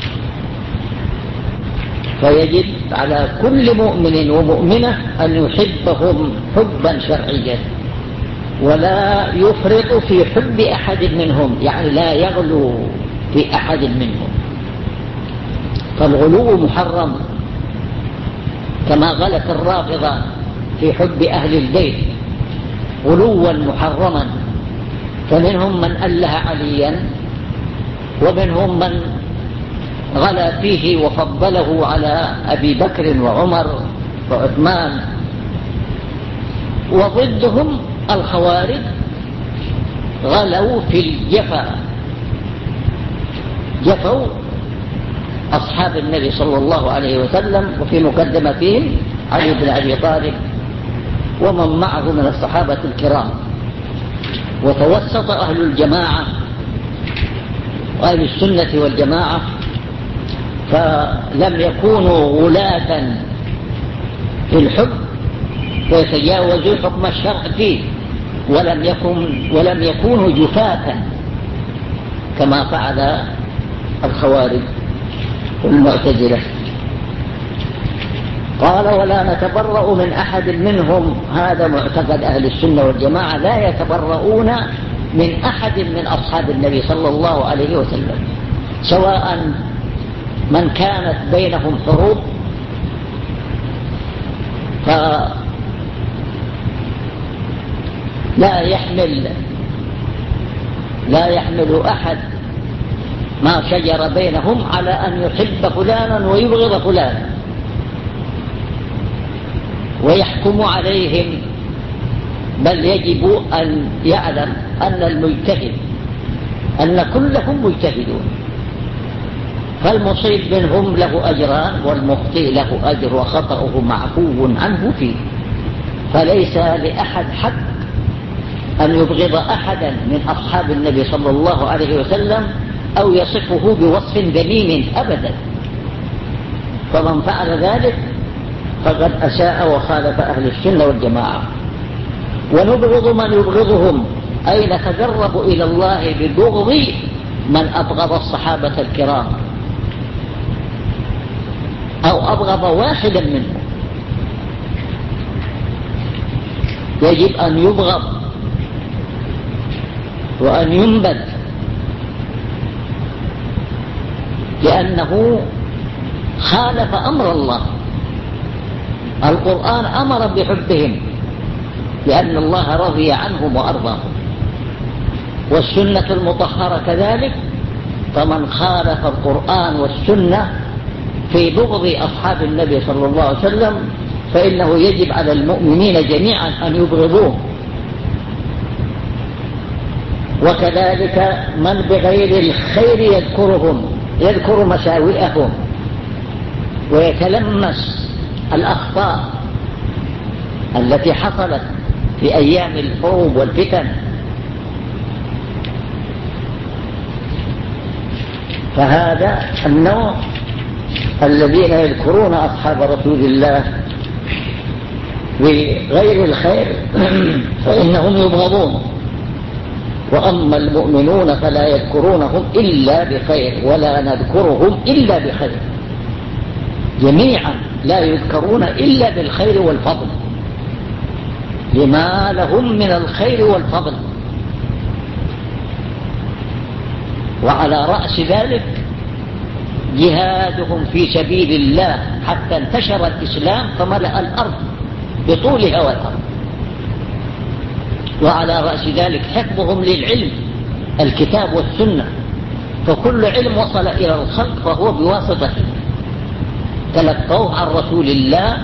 Speaker 1: فيجب على كل مؤمن ومؤمنة أن يحبهم حبا شرعيا، ولا يفرط في حب أحد منهم، يعني لا يغلو في أحد منهم، فالغلو محرم، كما غلت الرافضة في حب أهل البيت غلوا محرما، فمنهم من أله عليا، ومنهم من غلا فيه وفضله على أبي بكر وعمر وعثمان، وضدهم الخوارج غلوا في الجفا، جفوا أصحاب النبي صلى الله عليه وسلم، وفي مقدمتهم علي بن أبي طالب ومن معه من الصحابة الكرام. وتوسط أهل الجماعة وأهل السنة والجماعة، فلم يكونوا غلاة في الحب ويتجاوزوا حكم الشرع فيه، ولم يكن ولم يكونوا جفاة كما فعل الخوارج والمعتزلة. قال ولا نتبرأ من أحد منهم، هذا معتقد أهل السنة والجماعة، لا يتبرؤون من أحد من أصحاب النبي صلى الله عليه وسلم، سواء من كانت بينهم حروب فلا يحمل لا يحمل أحد ما شجر بينهم على أن يحب فلانا ويبغض فلانا ويحكم عليهم، بل يجب أن يعلم أن المجتهد أن كلهم مجتهدون، فالمصيب منهم له أجران والمخطئ له أجر وخطأه معفو عنه فيه، فليس لأحد حق أن يبغض أحدا من أصحاب النبي صلى الله عليه وسلم أو يصفه بوصف ذميم أبدا، فمن فعل ذلك فقد أساء وخالف أهل السنة والجماعة. ونبغض من يبغضهم، أي نتقرب إلى الله ببغض من أبغض الصحابة الكرام أو أبغض واحدا منهم، يجب أن يبغض وأن ينبذ، لأنه خالف أمر الله. القرآن أمر بحبهم لأن الله رضي عنهم وأرضاهم، والسنة المطهرة كذلك، فمن خالف القرآن والسنة في بغض أصحاب النبي صلى الله عليه وسلم فإنه يجب على المؤمنين جميعا أن يبغضوه. وكذلك من بغير الخير يذكرهم، يذكر مساوئهم ويتلمس الأخطاء التي حصلت في أيام الحروب والفتن، فهذا النوع الذين يذكرون أصحاب رسول الله بغير الخير فإنهم يبغضون. وأما المؤمنون فلا يذكرونهم إلا بخير ولا نذكرهم إلا بخير، جميعا لا يذكرون إلا بالخير والفضل لما لهم من الخير والفضل. وعلى رأس ذلك جهادهم في سبيل الله حتى انتشر الإسلام فملأ الأرض بطولها والأرض، وعلى رأس ذلك حفظهم للعلم الكتاب والسنة، فكل علم وصل إلى الخلق فهو بواسطة تلقوه عن رسول الله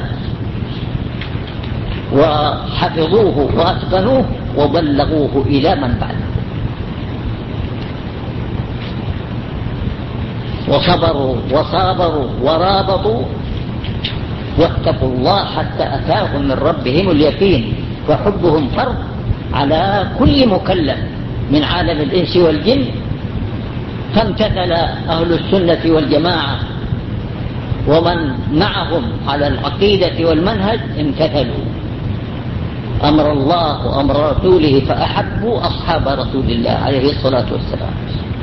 Speaker 1: وحفظوه وأتقنوه وبلغوه إلى من بعده، وصبروا وصابروا ورابطوا واتقوا الله حتى أتاهم من ربهم اليقين. فحبهم فرض على كل مكلف من عالم الإنس والجن، فامتثل أهل السنة والجماعة ومن معهم على العقيدة والمنهج امتثلوا أمر الله وأمر رسوله فأحبوا أصحاب رسول الله عليه الصلاة والسلام.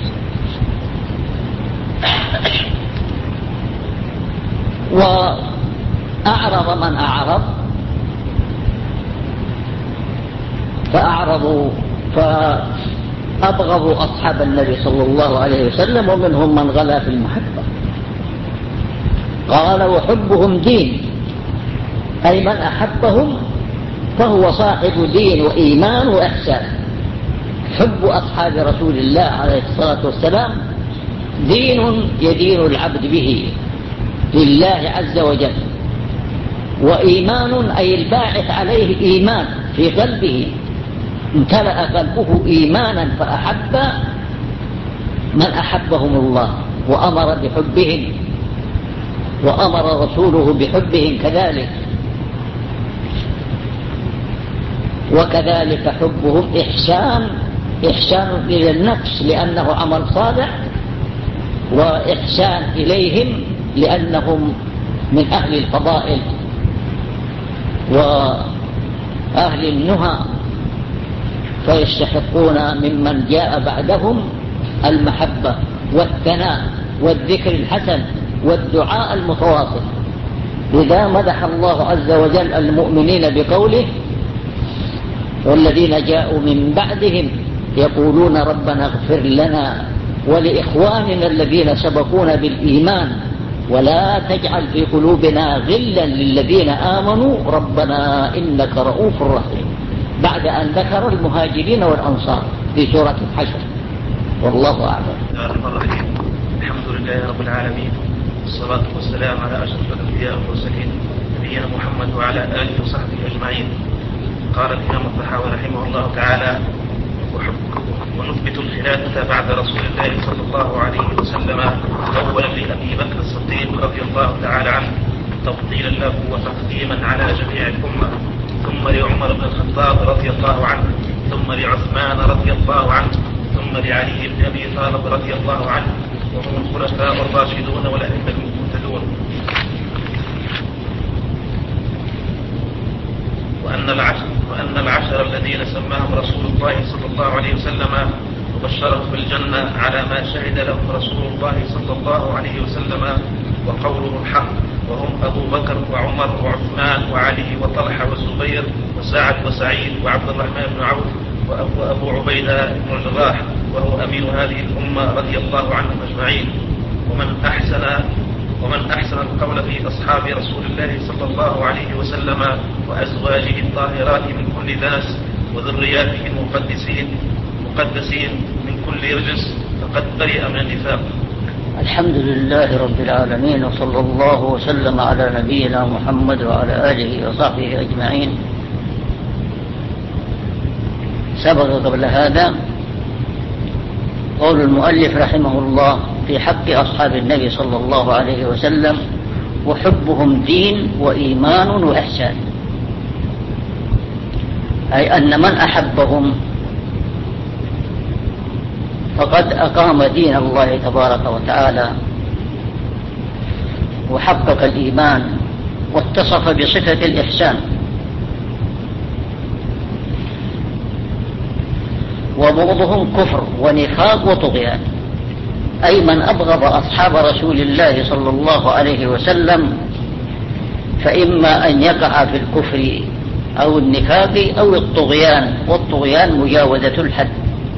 Speaker 1: وأعرض من أعرض فأعرضوا فأبغضوا أصحاب النبي صلى الله عليه وسلم، ومنهم من غلا في المحبة. قال وحبهم دين، أي من أحبهم فهو صاحب دين وإيمان وإحسان. حب أصحاب رسول الله عليه الصلاة والسلام دين يدين العبد به لله عز وجل، وإيمان أي الباعث عليه إيمان في قلبه امتلأ قلبه إيمانا فأحب من أحبهم الله وأمر بحبهم وأمر رسوله بحبهم كذلك. وكذلك حبهم إحسان إحسان إلى النفس لأنه عمل صالح، وإحسان إليهم لأنهم من أهل الفضائل وأهل النهى، فيستحقون ممن جاء بعدهم المحبة والثناء والذكر الحسن والدعاء المتواصل. لذا مدح الله عز وجل المؤمنين بقوله: والذين جاءوا من بعدهم يقولون ربنا اغفر لنا ولإخواننا الذين سبقونا بالإيمان ولا تجعل في قلوبنا غلا للذين آمنوا ربنا إنك رؤوف رحيم، بعد أن ذكر المهاجرين والأنصار في سورة الحشر. والله أعلم.
Speaker 2: الحمد لله رب العالمين، والصلاة والسلام على أشرف الأنبياء والمرسلين نبينا محمد وعلى آله وصحبه أجمعين. قال الإمام الطحاوي رحمه الله تعالى: ونثبت الخلافة بعد رسول الله صلى الله عليه وسلم أولا لأبي بكر الصديق رضي الله تعالى عنه تفضيلا له وتقديما على جميع الأمة، ثم لعمر بن الخطاب رضي الله عنه، ثم لعثمان رضي الله عنه، ثم لعلي بن أبي طالب رضي الله عنه، وهم الخلفاء الراشدون والأئمة المهتدون. وأن العشر, وأن العشر الذين سماهم رسول الله صلى الله عليه وسلم وبشرهم بالجنة على ما شهد لهم رسول الله صلى الله عليه وسلم وقوله الحق، وهم أبو بكر وعمر وعثمان وعلي وطلحة والزبير وسعد وسعيد وعبد الرحمن بن عوف وأبو عبيدة بن الجراح وهو أمين هذه الأمة رضي الله عنهم أجمعين. ومن أحسن ومن أحسن القول في أصحاب رسول الله صلى الله عليه وسلم وأزواجه الطاهرات من كل دنس وذرياته المقدسين مقدسين من كل رجس فقد برئ من النفاق.
Speaker 1: الحمد لله رب العالمين، وصلى الله وسلم على نبينا محمد وعلى آله وصحبه أجمعين. سبق قبل هذا قول المؤلف رحمه الله في حق أصحاب النبي صلى الله عليه وسلم: وحبهم دين وإيمان وإحسان، أي أن من أحبهم فقد أقام دين الله تبارك وتعالى وحقق الإيمان واتصف بصفة الإحسان. وبغضهم كفر ونفاق وطغيان، أي من أبغض أصحاب رسول الله صلى الله عليه وسلم فإما أن يقع في الكفر أو النفاق أو الطغيان، والطغيان مجاوزة الحد.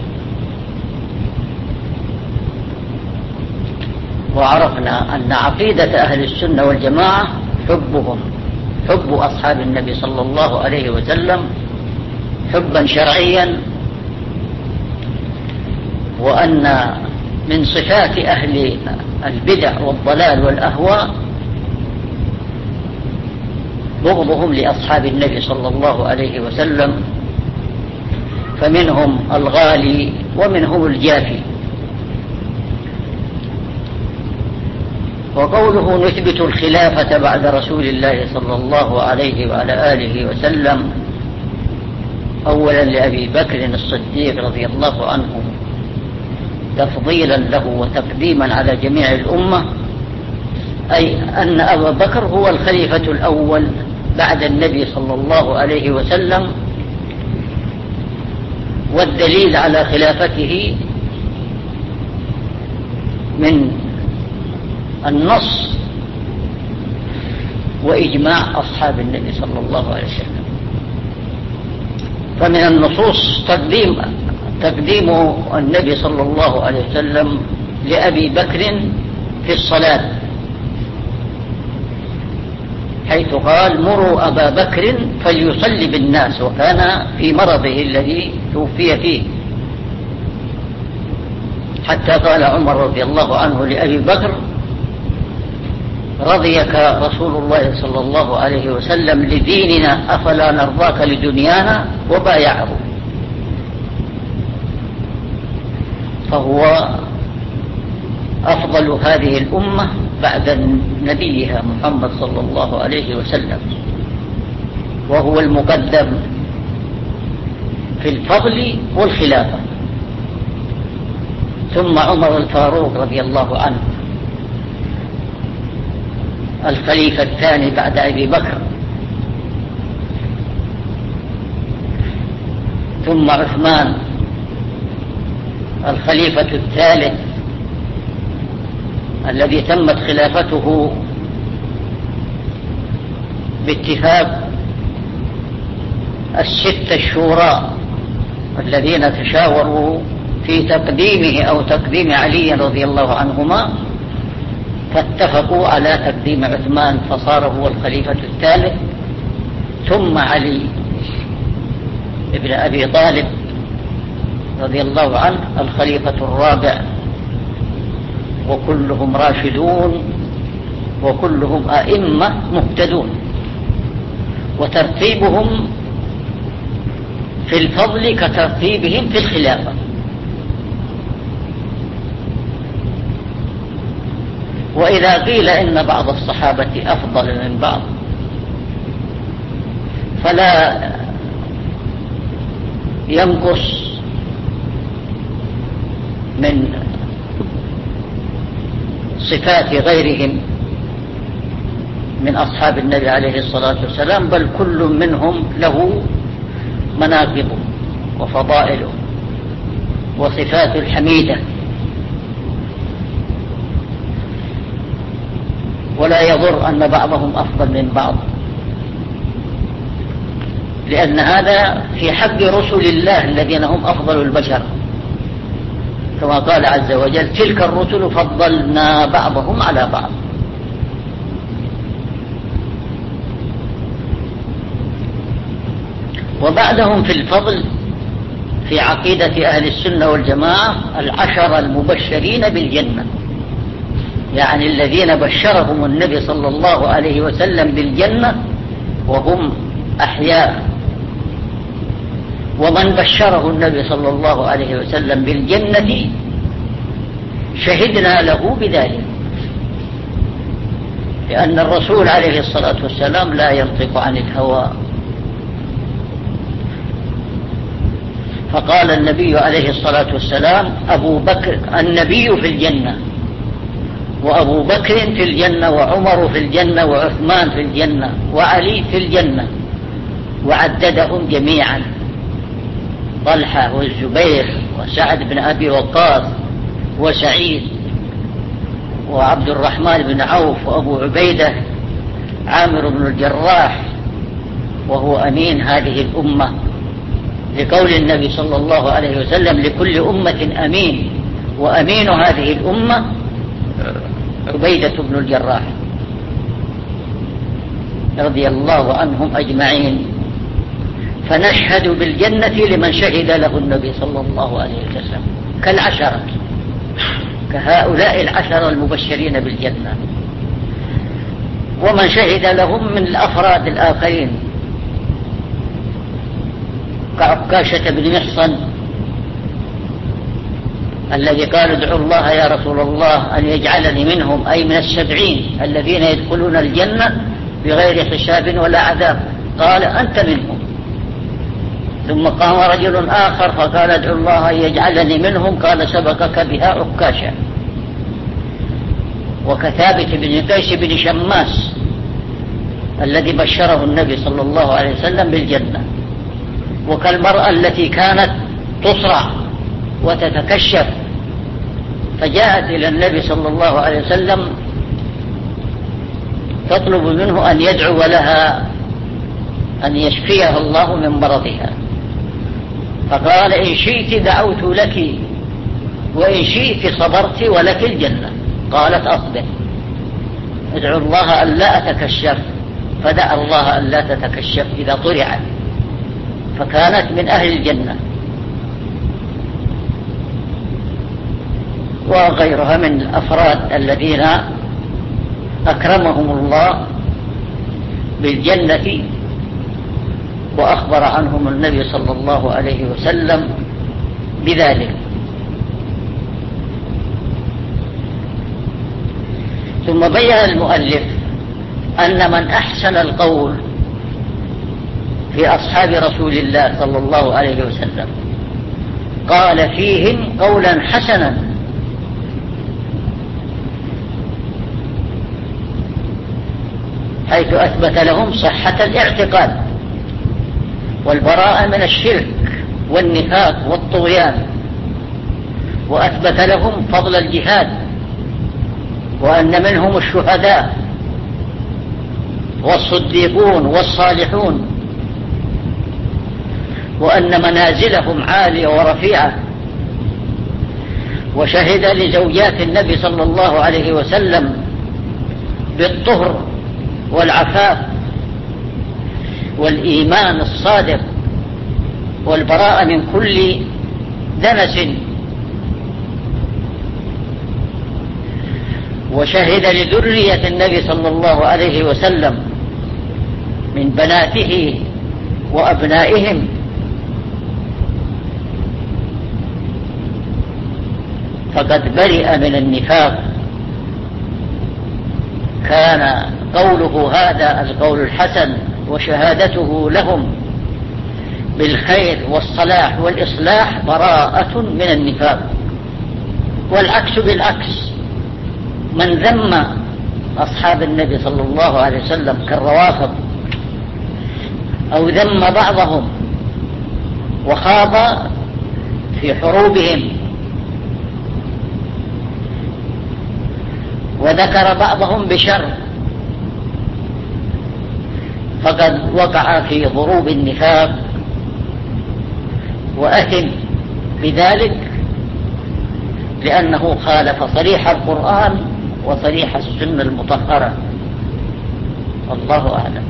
Speaker 1: وعرفنا أن عقيدة أهل السنة والجماعة حبهم حب أصحاب النبي صلى الله عليه وسلم حبا شرعيا، وأن من صفات أهل البدع والضلال والأهواء بغضهم لأصحاب النبي صلى الله عليه وسلم، فمنهم الغالي ومنهم الجافي. وقوله نثبت الخلافة بعد رسول الله صلى الله عليه وعلى آله وسلم أولا لأبي بكر الصديق رضي الله عنه تفضيلا له وتقديما على جميع الأمة، أي أن أبا بكر هو الخليفة الأول بعد النبي صلى الله عليه وسلم. والدليل على خلافته من النص وإجماع أصحاب النبي صلى الله عليه وسلم. فمن النصوص تقديم تقديم النبي صلى الله عليه وسلم لأبي بكر في الصلاة، حيث قال: مروا أبا بكر فليصلي بالناس، وكان في مرضه الذي توفي فيه، حتى قال عمر رضي الله عنه لأبي بكر: رضيك رسول الله صلى الله عليه وسلم لديننا أفلا نرضاك لدنيانا؟ وبايعه. فهو أفضل هذه الأمة بعد نبيها محمد صلى الله عليه وسلم، وهو المقدم في الفضل والخلافة، ثم عمر الفاروق رضي الله عنه الخليفة الثاني بعد أبي بكر، ثم عثمان الخليفة الثالث الذي تمت خلافته باتفاق الستة الشوراء الذين تشاوروا في تقديمه أو تقديم علي رضي الله عنهما، فاتفقوا على تقديم عثمان فصار هو الخليفة الثالث، ثم علي ابن أبي طالب رضي الله عنه الخليفة الرابع، وكلهم راشدون وكلهم أئمة مهتدون، وترتيبهم في الفضل كترتيبهم في الخلافة. وإذا قيل إن بعض الصحابة أفضل من بعض فلا ينقص من صفات غيرهم من أصحاب النبي عليه الصلاة والسلام، بل كل منهم له مناقبه وفضائله وصفات الحميدة، ولا يضر أن بعضهم أفضل من بعض، لأن هذا في حق رسل الله الذين هم أفضل البشر، كما قال عز وجل: تلك الرسل فضلنا بعضهم على بعض. وبعدهم في الفضل في عقيدة أهل السنة والجماعة العشر المبشرين بالجنة، يعني الذين بشرهم النبي صلى الله عليه وسلم بالجنة وهم أحياء، ومن بشره النبي صلى الله عليه وسلم بالجنة شهدنا له بذلك، لأن الرسول عليه الصلاة والسلام لا ينطق عن الهوى. فقال النبي عليه الصلاة والسلام: أبو بكر النبي في الجنة، وأبو بكر في الجنة، وعمر في الجنة، وعثمان في الجنة، وعلي في الجنة، وعددهم جميعا: طلحة والزبير وسعد بن أبي وقاص وسعيد وعبد الرحمن بن عوف وأبو عبيدة عامر بن الجراح، وهو أمين هذه الأمة، لقول النبي صلى الله عليه وسلم: لكل أمة أمين، وأمين هذه الأمة عبيدة بن الجراح رضي الله عنهم أجمعين. فنشهد بالجنة لمن شهد له النبي صلى الله عليه وسلم كالعشرة، كهؤلاء العشرة المبشرين بالجنة. ومن شهد لهم من الأفراد الآخرين كعكاشة بن محصن الذي قال: ادعوا الله يا رسول الله أن يجعلني منهم، أي من السبعين الذين يدخلون الجنة بغير حساب ولا عذاب. قال: أنت منهم. ثم قام رجل آخر فقال: ادعوا الله أن يجعلني منهم. قال: سبقك بها عكاشة. وكثابت بن قيس بن شماس الذي بشره النبي صلى الله عليه وسلم بالجنة. وكالمرأة التي كانت تصرع وتتكشف فجاءت إلى النبي صلى الله عليه وسلم تطلب منه أن يدعو لها أن يشفيها الله من مرضها، فقال: إن شئت دعوت لك، وإن شئت صبرت ولك الجنة. قالت: أصبر، ادعو الله أن لا أتكشف. فدعا الله أن لا تتكشف إذا طرعت، فكانت من أهل الجنة. وغيرها من الأفراد الذين أكرمهم الله بالجنة وأخبر عنهم النبي صلى الله عليه وسلم بذلك. ثم بين المؤلف أن من أحسن القول في أصحاب رسول الله صلى الله عليه وسلم قال فيهم قولا حسنا حيث أثبت لهم صحة الاعتقاد والبراءة من الشرك والنفاق والطغيان، وأثبت لهم فضل الجهاد، وأن منهم الشهداء والصديقون والصالحون، وأن منازلهم عالية ورفيعة. وشهد لزوجات النبي صلى الله عليه وسلم بالطهر والعفاف والإيمان الصادق والبراءة من كل دنس. وشهد لذرية النبي صلى الله عليه وسلم من بناته وأبنائهم فقد برئ من النفاق. كان قوله هذا القول الحسن وشهادته لهم بالخير والصلاح والإصلاح براءة من النفاق. والعكس بالعكس، من ذم أصحاب النبي صلى الله عليه وسلم كالروافض أو ذم بعضهم وخاض في حروبهم وذكر بعضهم بشر فقد وقع في ضروب النفاق وأثم بذلك، لأنه خالف صريح القرآن وصريح السنة المطهرة. الله أعلم.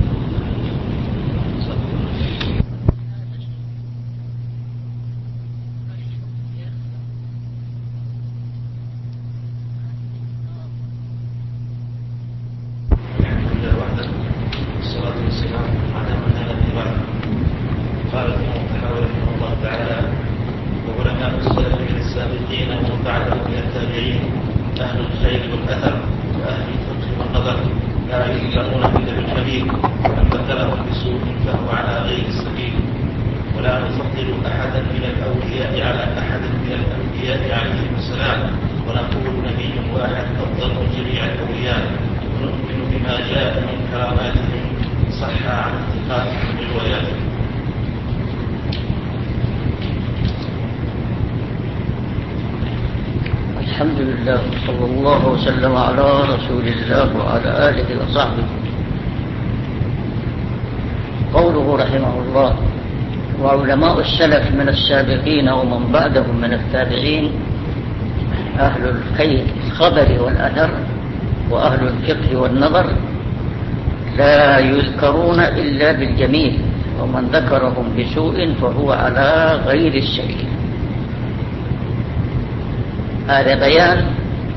Speaker 1: الحمد لله صلى الله وسلم على رسول الله وعلى آله وصحبه. قوله رحمه الله: وعلماء السلف من السابقين ومن بعدهم من التابعين أهل الخبر والأثر وأهل الفقه والنظر لا يذكرون إلا بالجميل، ومن ذكرهم بسوء فهو على غير السبيل. هذا بيان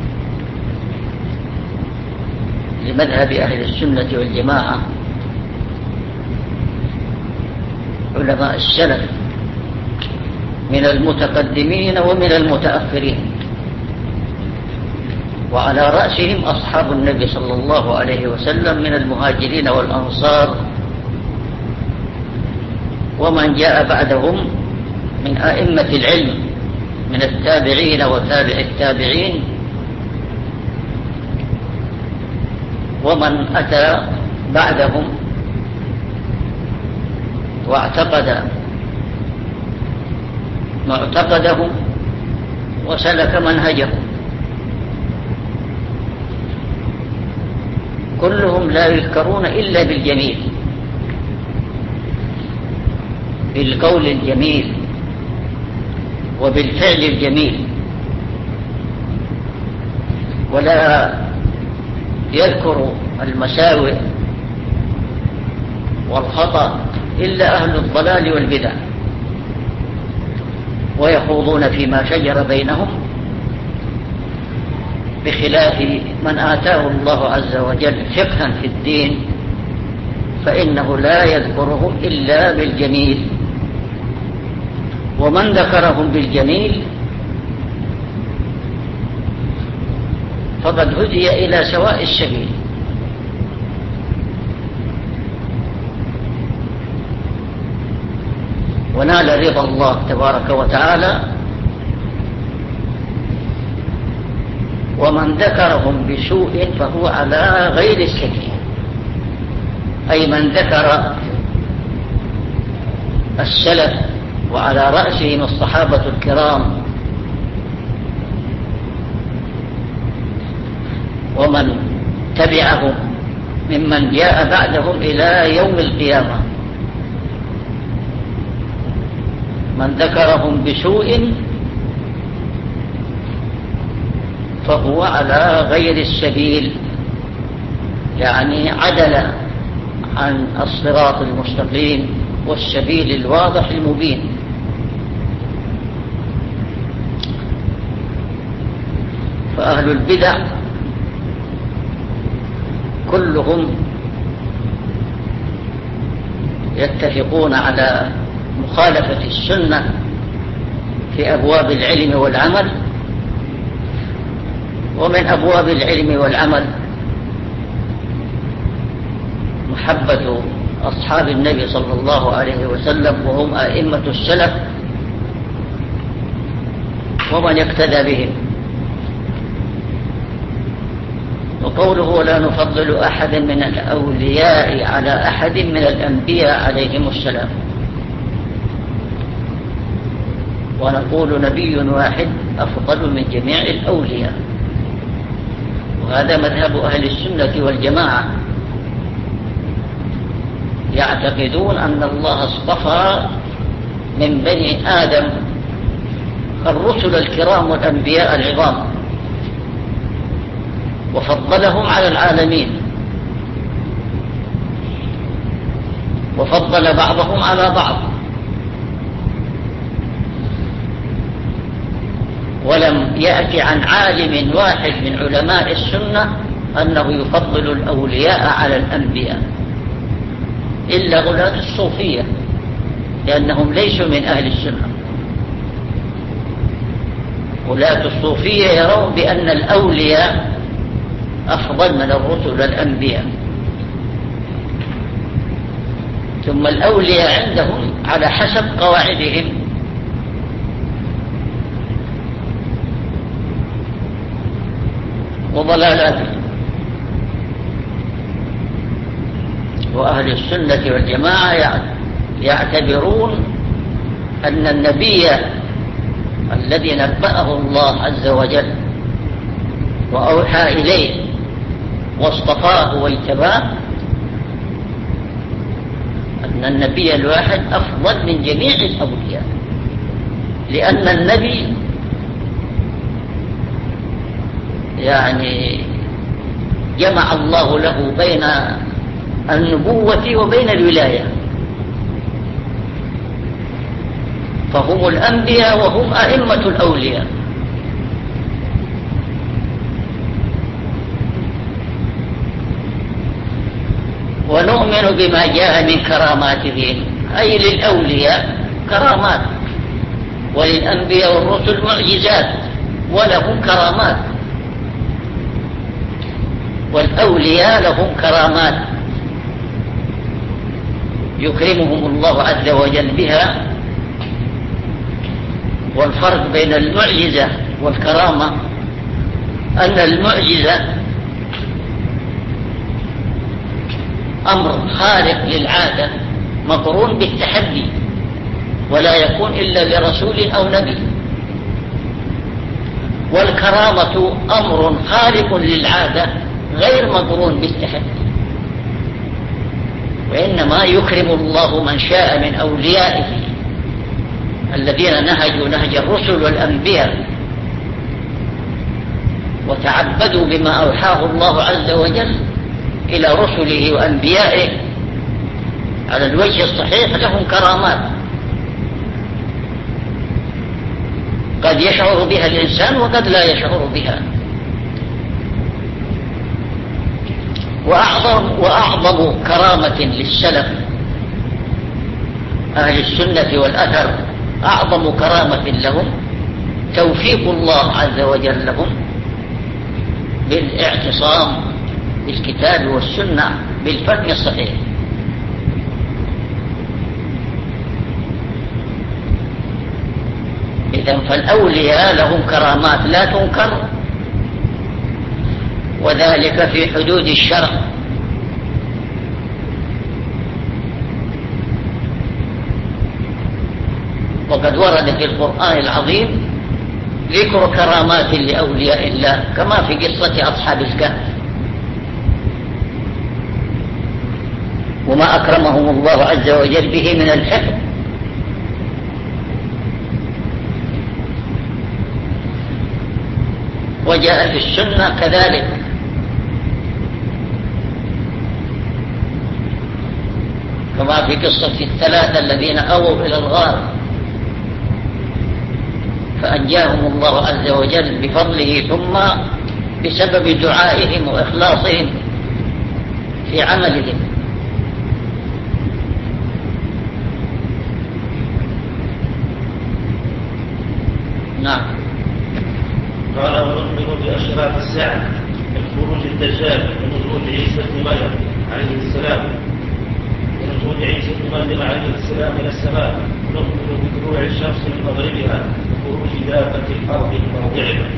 Speaker 1: لمذهب أهل السنة والجماعة. علماء السلف من المتقدمين ومن المتأخرين، وعلى رأسهم أصحاب النبي صلى الله عليه وسلم من المهاجرين والأنصار، ومن جاء بعدهم من أئمة العلم من التابعين وتابع التابعين، ومن أتى بعدهم واعتقد معتقدهم وسلك منهجهم، كلهم لا يذكرون إلا بالجميل، بالقول الجميل وبالفعل الجميل، ولا يذكر المساوئ والخطأ إلا أهل الضلال والبدع، ويخوضون فيما شجر بينهم، بخلاف من آتاه الله عز وجل فقها في الدين فإنه لا يذكرهم إلا بالجميل. ومن ذكرهم بالجميل فقد هدي إلى سواء السبيل. ونال رضا الله تبارك وتعالى. ومن ذكرهم بسوء فهو على غير السبيل، أي من ذكر السلف وعلى رأسهم الصحابة الكرام ومن تبعهم ممن جاء بعدهم إلى يوم القيامة، من ذكرهم بسوء فهو على غير السبيل، يعني عدل عن الصراط المستقيم والسبيل الواضح المبين. فأهل البدع كلهم يتفقون على مخالفة السنة في أبواب العلم والعمل. ومن أبواب العلم والعمل محبة أصحاب النبي صلى الله عليه وسلم، وهم أئمة السلف ومن يقتدى بهم. وقوله ولا نفضل أحد من الأولياء على أحد من الأنبياء عليهم السلام، ونقول نبي واحد أفضل من جميع الأولياء. وهذا مذهب أهل السنة والجماعة، يعتقدون أن الله اصطفى من بني آدم الرسل الكرام والأنبياء العظام وفضلهم على العالمين، وفضل بعضهم على بعض، ولم يأتي عن عالم واحد من علماء السنة أنه يفضل الأولياء على الأنبياء إلا غلاة الصوفية، لأنهم ليسوا من أهل السنة. غلاة الصوفية يرون بأن الأولياء أفضل من الرسل الأنبياء، ثم الأولياء عندهم على حسب قواعدهم، وضلالاتهم. وأهل السنة والجماعة يعتبرون أن النبي الذي نبأه الله عز وجل وأوحى إليه واصطفاه واجتباه، أن النبي الواحد أفضل من جميع الأولياء، لأن النبي يعني جمع الله له بين النبوة وبين الولاية، فهم الأنبياء وهم أئمة الأولياء. ونؤمن بما جاء من كراماتهم، أي للأولياء كرامات، وللأنبياء والرسل معجزات ولهم كرامات، والأولياء لهم كرامات يكرمهم الله عز وجل بها. والفرق بين المعجزة والكرامة أن المعجزة أمر خارق للعادة مقرون بالتحدي، ولا يكون إلا لرسول أو نبي. والكرامة أمر خارق للعادة غير مقرون بالتحدي، وإنما يكرم الله من شاء من أوليائه الذين نهجوا نهج الرسل والأنبياء وتعبدوا بما أوحاه الله عز وجل إلى رسله وأنبيائه على الوجه الصحيح، لهم كرامات قد يشعر بها الإنسان وقد لا يشعر بها. وأعظم, وأعظم كرامة للسلف أهل السنة والأثر، أعظم كرامة لهم توفيق الله عز وجل لهم بالاعتصام بالكتاب والسنة بالفهم الصحيح. إذن فالأولياء لهم كرامات لا تنكر، وذلك في حدود الشرع. وقد ورد في القرآن العظيم ذكر كرامات لأولياء الله كما في قصة أصحاب الكهف، وما أكرمهم الله عز وجل به من الحفظ. وجاء في السنة كذلك، كما في قصة الثلاثة الذين أووا إلى الغار فأنجاهم الله عز وجل بفضله ثم بسبب دعائهم وإخلاصهم في عملهم. نعم.
Speaker 2: قال ونؤمن بأشراط الساعة كخروج الدجال ونزول عيسى بن مريم عليه السلام ونزول عيسى بن مريم عليه السلام إلى السماء، ونؤمن بطلوع الشمس من مغربها وخروج دابة الأرض من موضعها.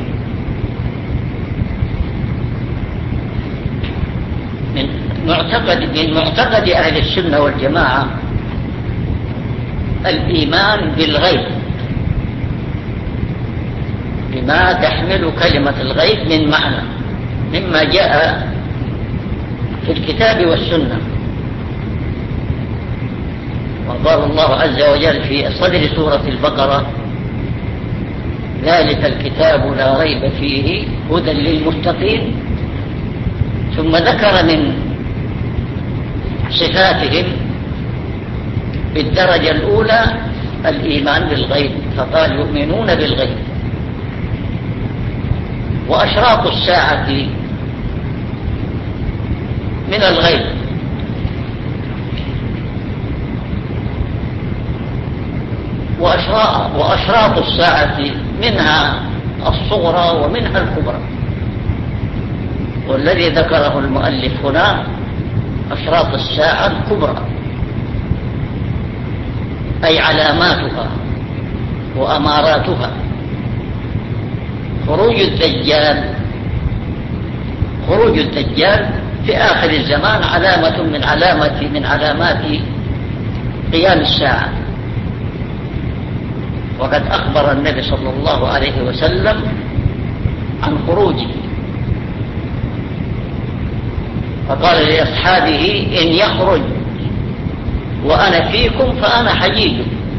Speaker 1: من معتقد من معتقد أهل السنة والجماعة الإيمان بالغيب بما تحمل كلمة الغيب من معنى مما جاء في الكتاب والسنة. وقال الله عز وجل في صدر سورة البقرة: ذلك الكتاب لا ريب فيه هدى للمتقين. ثم ذكر من صفاتهم بالدرجة الأولى الإيمان بالغيب، فقال يؤمنون بالغيب. وأشراط الساعة من الغيب، وأشراط الساعة منها الصغرى ومنها الكبرى، والذي ذكره المؤلف هنا أشراط الساعة الكبرى، أي علاماتها وأماراتها. خروج الدجال خروج الدجال في آخر الزمان علامة من علامات من علامات قيام الساعة. وقد أخبر النبي صلى الله عليه وسلم عن خروجه، فقال لأصحابه: إن يخرج وأنا فيكم فأنا حجيج،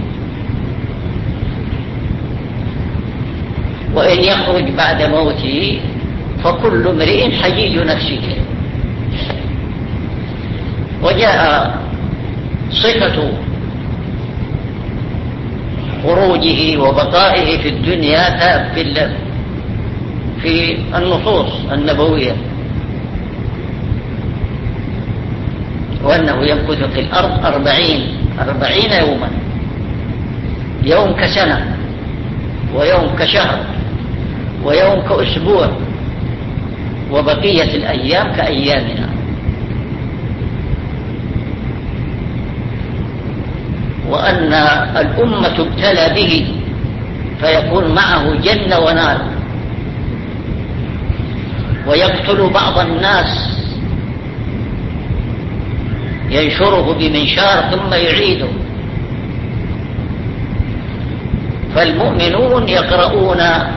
Speaker 1: وإن يخرج بعد موته فكل امرئ حجيج نفسه. وجاء صفة خروجه وبقائه في الدنيا في النصوص النبوية، وأنه يمكث في الأرض أربعين أربعين يوما، يوم كسنة ويوم كشهر ويوم كأسبوع، وبقية الأيام كأيامنا. وأن الأمة ابتلى به فيكون معه جنة ونار، ويقتل بعض الناس ينشره بمنشار ثم يعيده. فالمؤمنون يقرؤون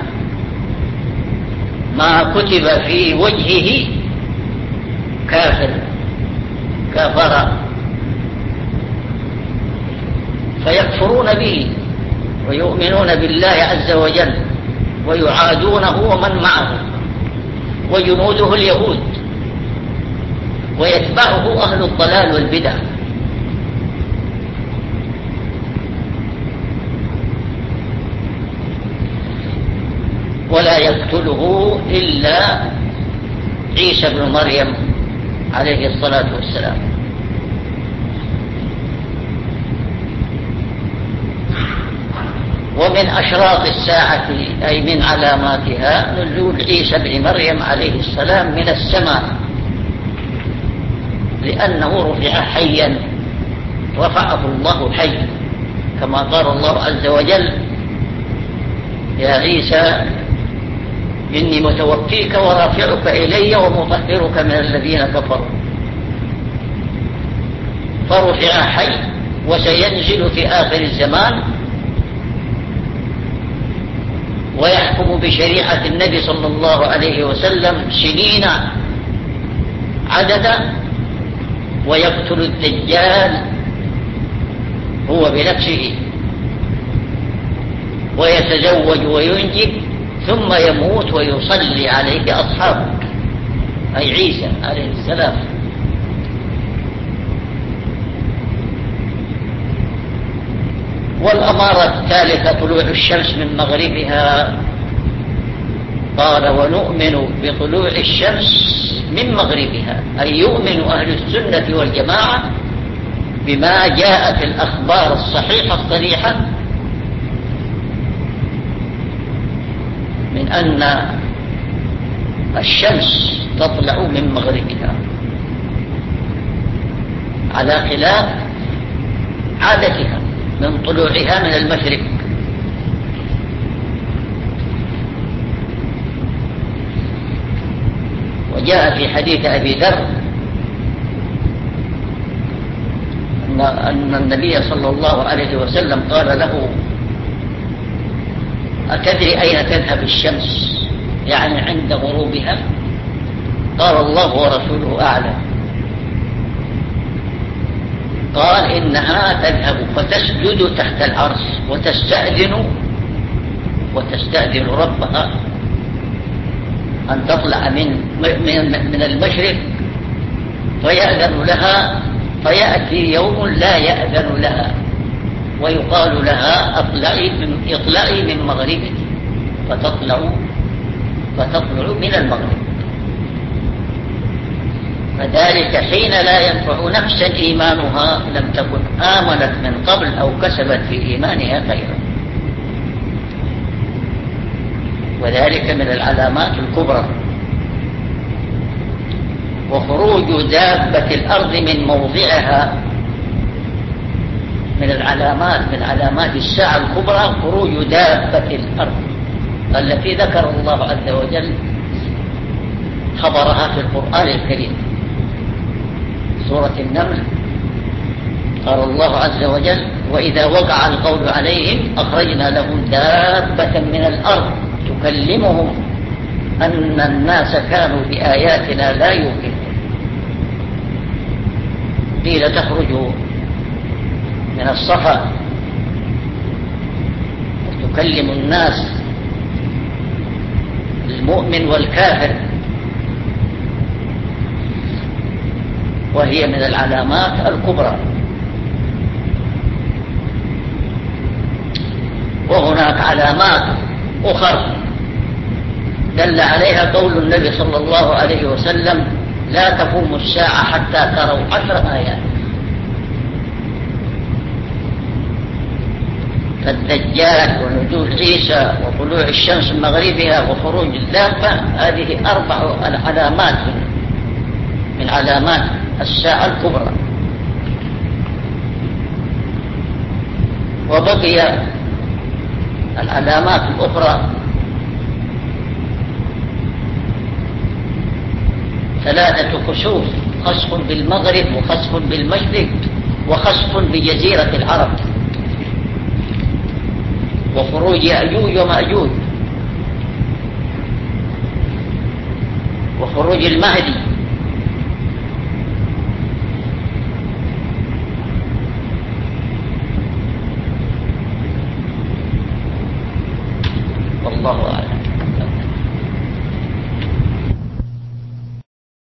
Speaker 1: ما كتب في وجهه كافر كافر، فيكفرون به ويؤمنون بالله عز وجل ويعادونه ومن معه وجنوده اليهود، ويتبعه أهل الضلال والبدع. ولا يقتله إلا عيسى بن مريم عليه الصلاة والسلام. ومن أشراط الساعة أي من علاماتها نزول عيسى بن مريم عليه السلام من السماء، لأنه رفع حيا، رفعه الله حي، كما قال الله عز وجل: يا عيسى إني متوفيك ورافعك إلي ومطهرك من الذين كفروا. فرفع حي، وسينزل في آخر الزمان ويحكم بشريعة النبي صلى الله عليه وسلم سنين عددا، ويقتل الدجال هو بنفسه، ويتزوج وينجب، ثم يموت ويصلي عليه أصحابه، أي عيسى عليه السلام. والأمارة الثالثة طلوع الشمس من مغربها، قال: ونؤمن بطلوع الشمس من مغربها، أي يؤمن أهل السنة والجماعة بما جاء في الأخبار الصحيحة الصريحة من أن الشمس تطلع من مغربها، على خلاف عادتها من طلوعها من المشرق. وجاء في حديث أبي ذر أن النبي صلى الله عليه وسلم قال له: أتدري أين تذهب الشمس؟ يعني عند غروبها. قال: الله ورسوله أعلم. قال: إنها تذهب فتسجد تحت العرش وتستأذن وتستأذن ربها أن تطلع من من المشرق، فيأذن لها، فيأتي يوم لا يأذن لها، ويقال لها: اطلعي من, اطلعي من مغربك، فتطلع فتطلع من المغرب. فذلك حين لا ينفع نفسا إيمانها لم تكن آمنت من قبل أو كسبت في إيمانها خيرا. وذلك من العلامات الكبرى. وخروج دابة الأرض من موضعها من العلامات من علامات الساعة الكبرى، خروج دابة الأرض التي ذكر الله عز وجل خبرها في القرآن الكريم. سورة النمل قال الله عز وجل: وإذا وقع القول عليهم أخرجنا لهم دابة من الأرض تكلمهم أن الناس كانوا بآياتنا لا يوقنون. قيل تخرج من الصفا وتكلم الناس، المؤمن والكافر، وهي من العلامات الكبرى. وهناك علامات أخرى دل عليها قول النبي صلى الله عليه وسلم: لا تقوم الساعة حتى تروا عشر آيات. فالدجال ونزول عيسى وطلوع الشمس من مغربها وخروج الدابة، هذه أربع علامات من علامات الساعة الكبرى. وبقي العلامات الأخرى ثلاثة خسوف: خسف بالمغرب، وخسف بالمشرق، وخسف بجزيرة العرب، وخروج يأجوج ومأجوج، وخروج المهدي